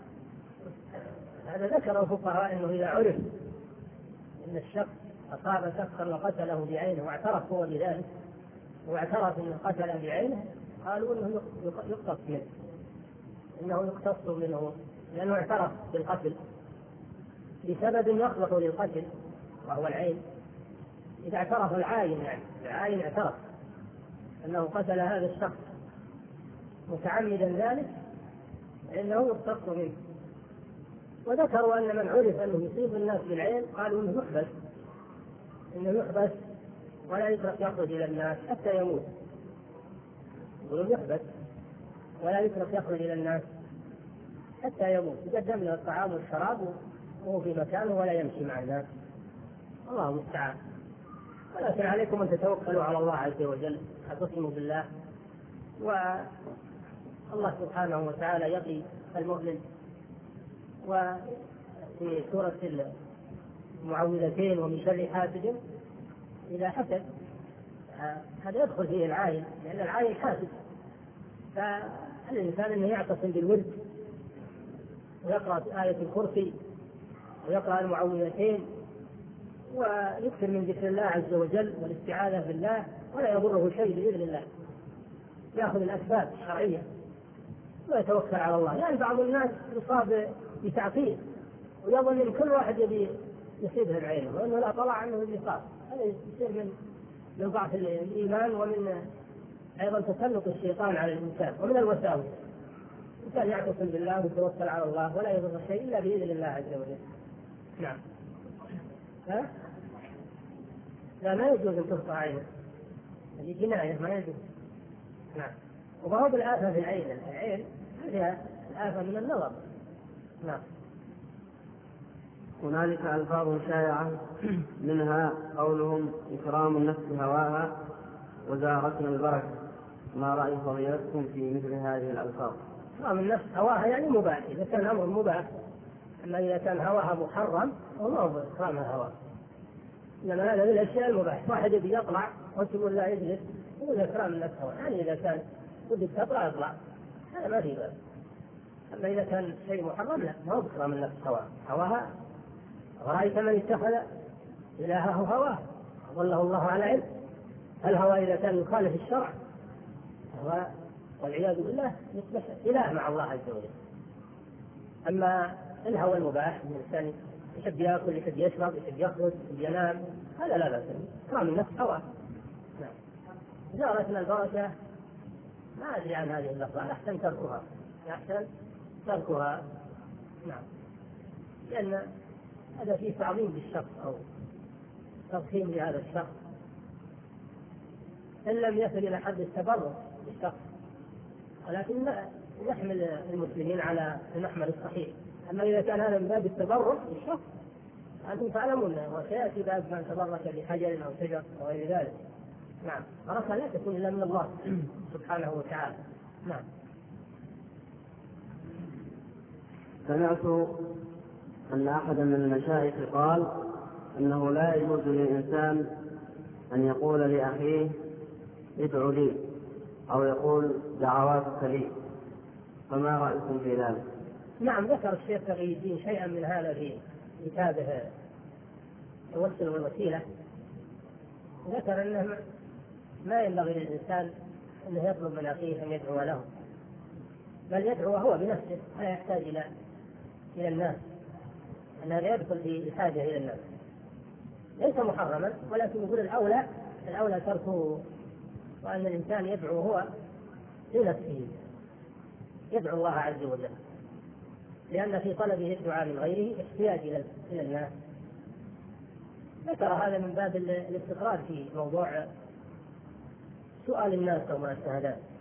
هذا ذكر الفقهاء أنه إذا عرف أن الشخص أصاب شخصا وقتله بعينه واعترف هو بذلك واعترف أنه قتل بعينه قالوا أنه يقتص منه، إنه يقتص منه لأنه اعترف بالقتل بسبب يصلح للقتل وهو العين. إذا اعترف العاين، يعني العاين اعترف أنه قتل هذا الشخص متعمدا ذلك فإنه يقتص منه. وذكروا أن من عرف أنه يصيب الناس بالعين قالوا أنه يحبس ولا يترك يخرج إلى الناس حتى يموت. يقولون يحبس ولا يترك يخرج إلى الناس حتى يموت، يقدم له الطعام والشراب وهو في مكانه ولا يمشي مع الناس. الله المستعان. ولكن عليكم أن تتوكلوا على الله عز وجل، اعتصموا بالله، والله سبحانه وتعالى يقي المؤمن. وفي سورة المعوذتين ومن شر حاسد إذا حسد، هذا يدخل فيه العاين لأن العاين حاسد. فالإنسان أنه يعتصم بالورد ويقرأ آية الكرسي ويقرأ المعوذتين ويكثر من ذكر الله عز وجل والاستعاذة بالله ولا يضره شيء بإذن الله. يأخذ الأسباب الشرعية ويتوكل على الله. يعني بعض الناس يصاب بتعطيل ويظن ان كل واحد يبي يصيبه بعينه وانه لا طلع عنه النقاب. هذا يصير من ضعف الايمان ومن ايضا تسلط الشيطان على الانسان ومن الوساوس. الانسان يعتصم بالله ويتوكل على الله ولا يضر شيء الا باذن الله عز وجل. نعم. لا ما يجوز ان تقطع عينه، هذه جنايه ما يجوز. نعم. وهو بالآفة في العين، العين هذه الآفة من النظر. نعم. هنالك ألفاظ شائعة منها قولهم إكرام النفس هواها وزارتنا البركة، ما رأي فضيلتكم في مثل هذه الألفاظ؟ إكرام النفس هواها يعني مباح إذا كان أمر مباح، أما إذا كان هواها محرم فما هو إكرامها هواها. إنما هذا من الأشياء المباح. واحد يبي يطلع وتقول لا يجلس يقول إكرام النفس هواها، يعني إذا كان ودك تطلع اطلع، هذا ما في بأس. أما إذا كان شيء محرم لا، ما هو إكرام النفس هواها. ورأيت من اتخذ إلهه هواه أضله الله على علم. الهوى إذا كان يخالف الشرع هو والعياذ بالله يصبح إله مع الله عز وجل. أما الهوى المباح الإنسان يحب يأكل يحب يشرب يحب يخرج يحب ينام هذا لا بأس. إكرام النفس هواه. نعم. زارتنا البركة ما أدري عن هذه اللفظة، أحسن تركها. نعم. لأن هذا فيه تعظيم بالشخص أو تضخيم لهذا الشخص إن لم يصل إلى حد التبرك بالشخص، ولكن يحمل المسلمين على المحمل الصحيح. أما إذا كان هذا من باب التبرك بالشخص أنتم تعلمون وسيأتي باب من تبرك بحجر أو شجر أو غير ذلك. نعم، بركة لا تكون إلا من الله سبحانه وتعالى. نعم. سمعت أن أحدا من المشايخ قال أنه لا يجوز للإنسان أن يقول لأخيه ادعو لي أو يقول دعواتك لي، فما رأيكم في ذلك؟ نعم، ذكر الشيخ تقي الدين شيئا من هذا في كتابه التوسل والوسيلة. ذكر أنه ما ينبغي للإنسان أنه يطلب من أخيه أن يدعو له، بل يدعو هو بنفسه، لا يحتاج إلى الناس، أن هذا يدخل في حاجة إلى الناس. ليس محرما، ولكن يقول الأولى تركه، وأن الإنسان يدعو هو لنفسه، يدعو الله عز وجل، لأن في طلبه الدعاء من غيره احتياج إلى الناس. ذكر هذا من باب الاستطراد في موضوع سؤال الناس أو ما أشبه ذلك.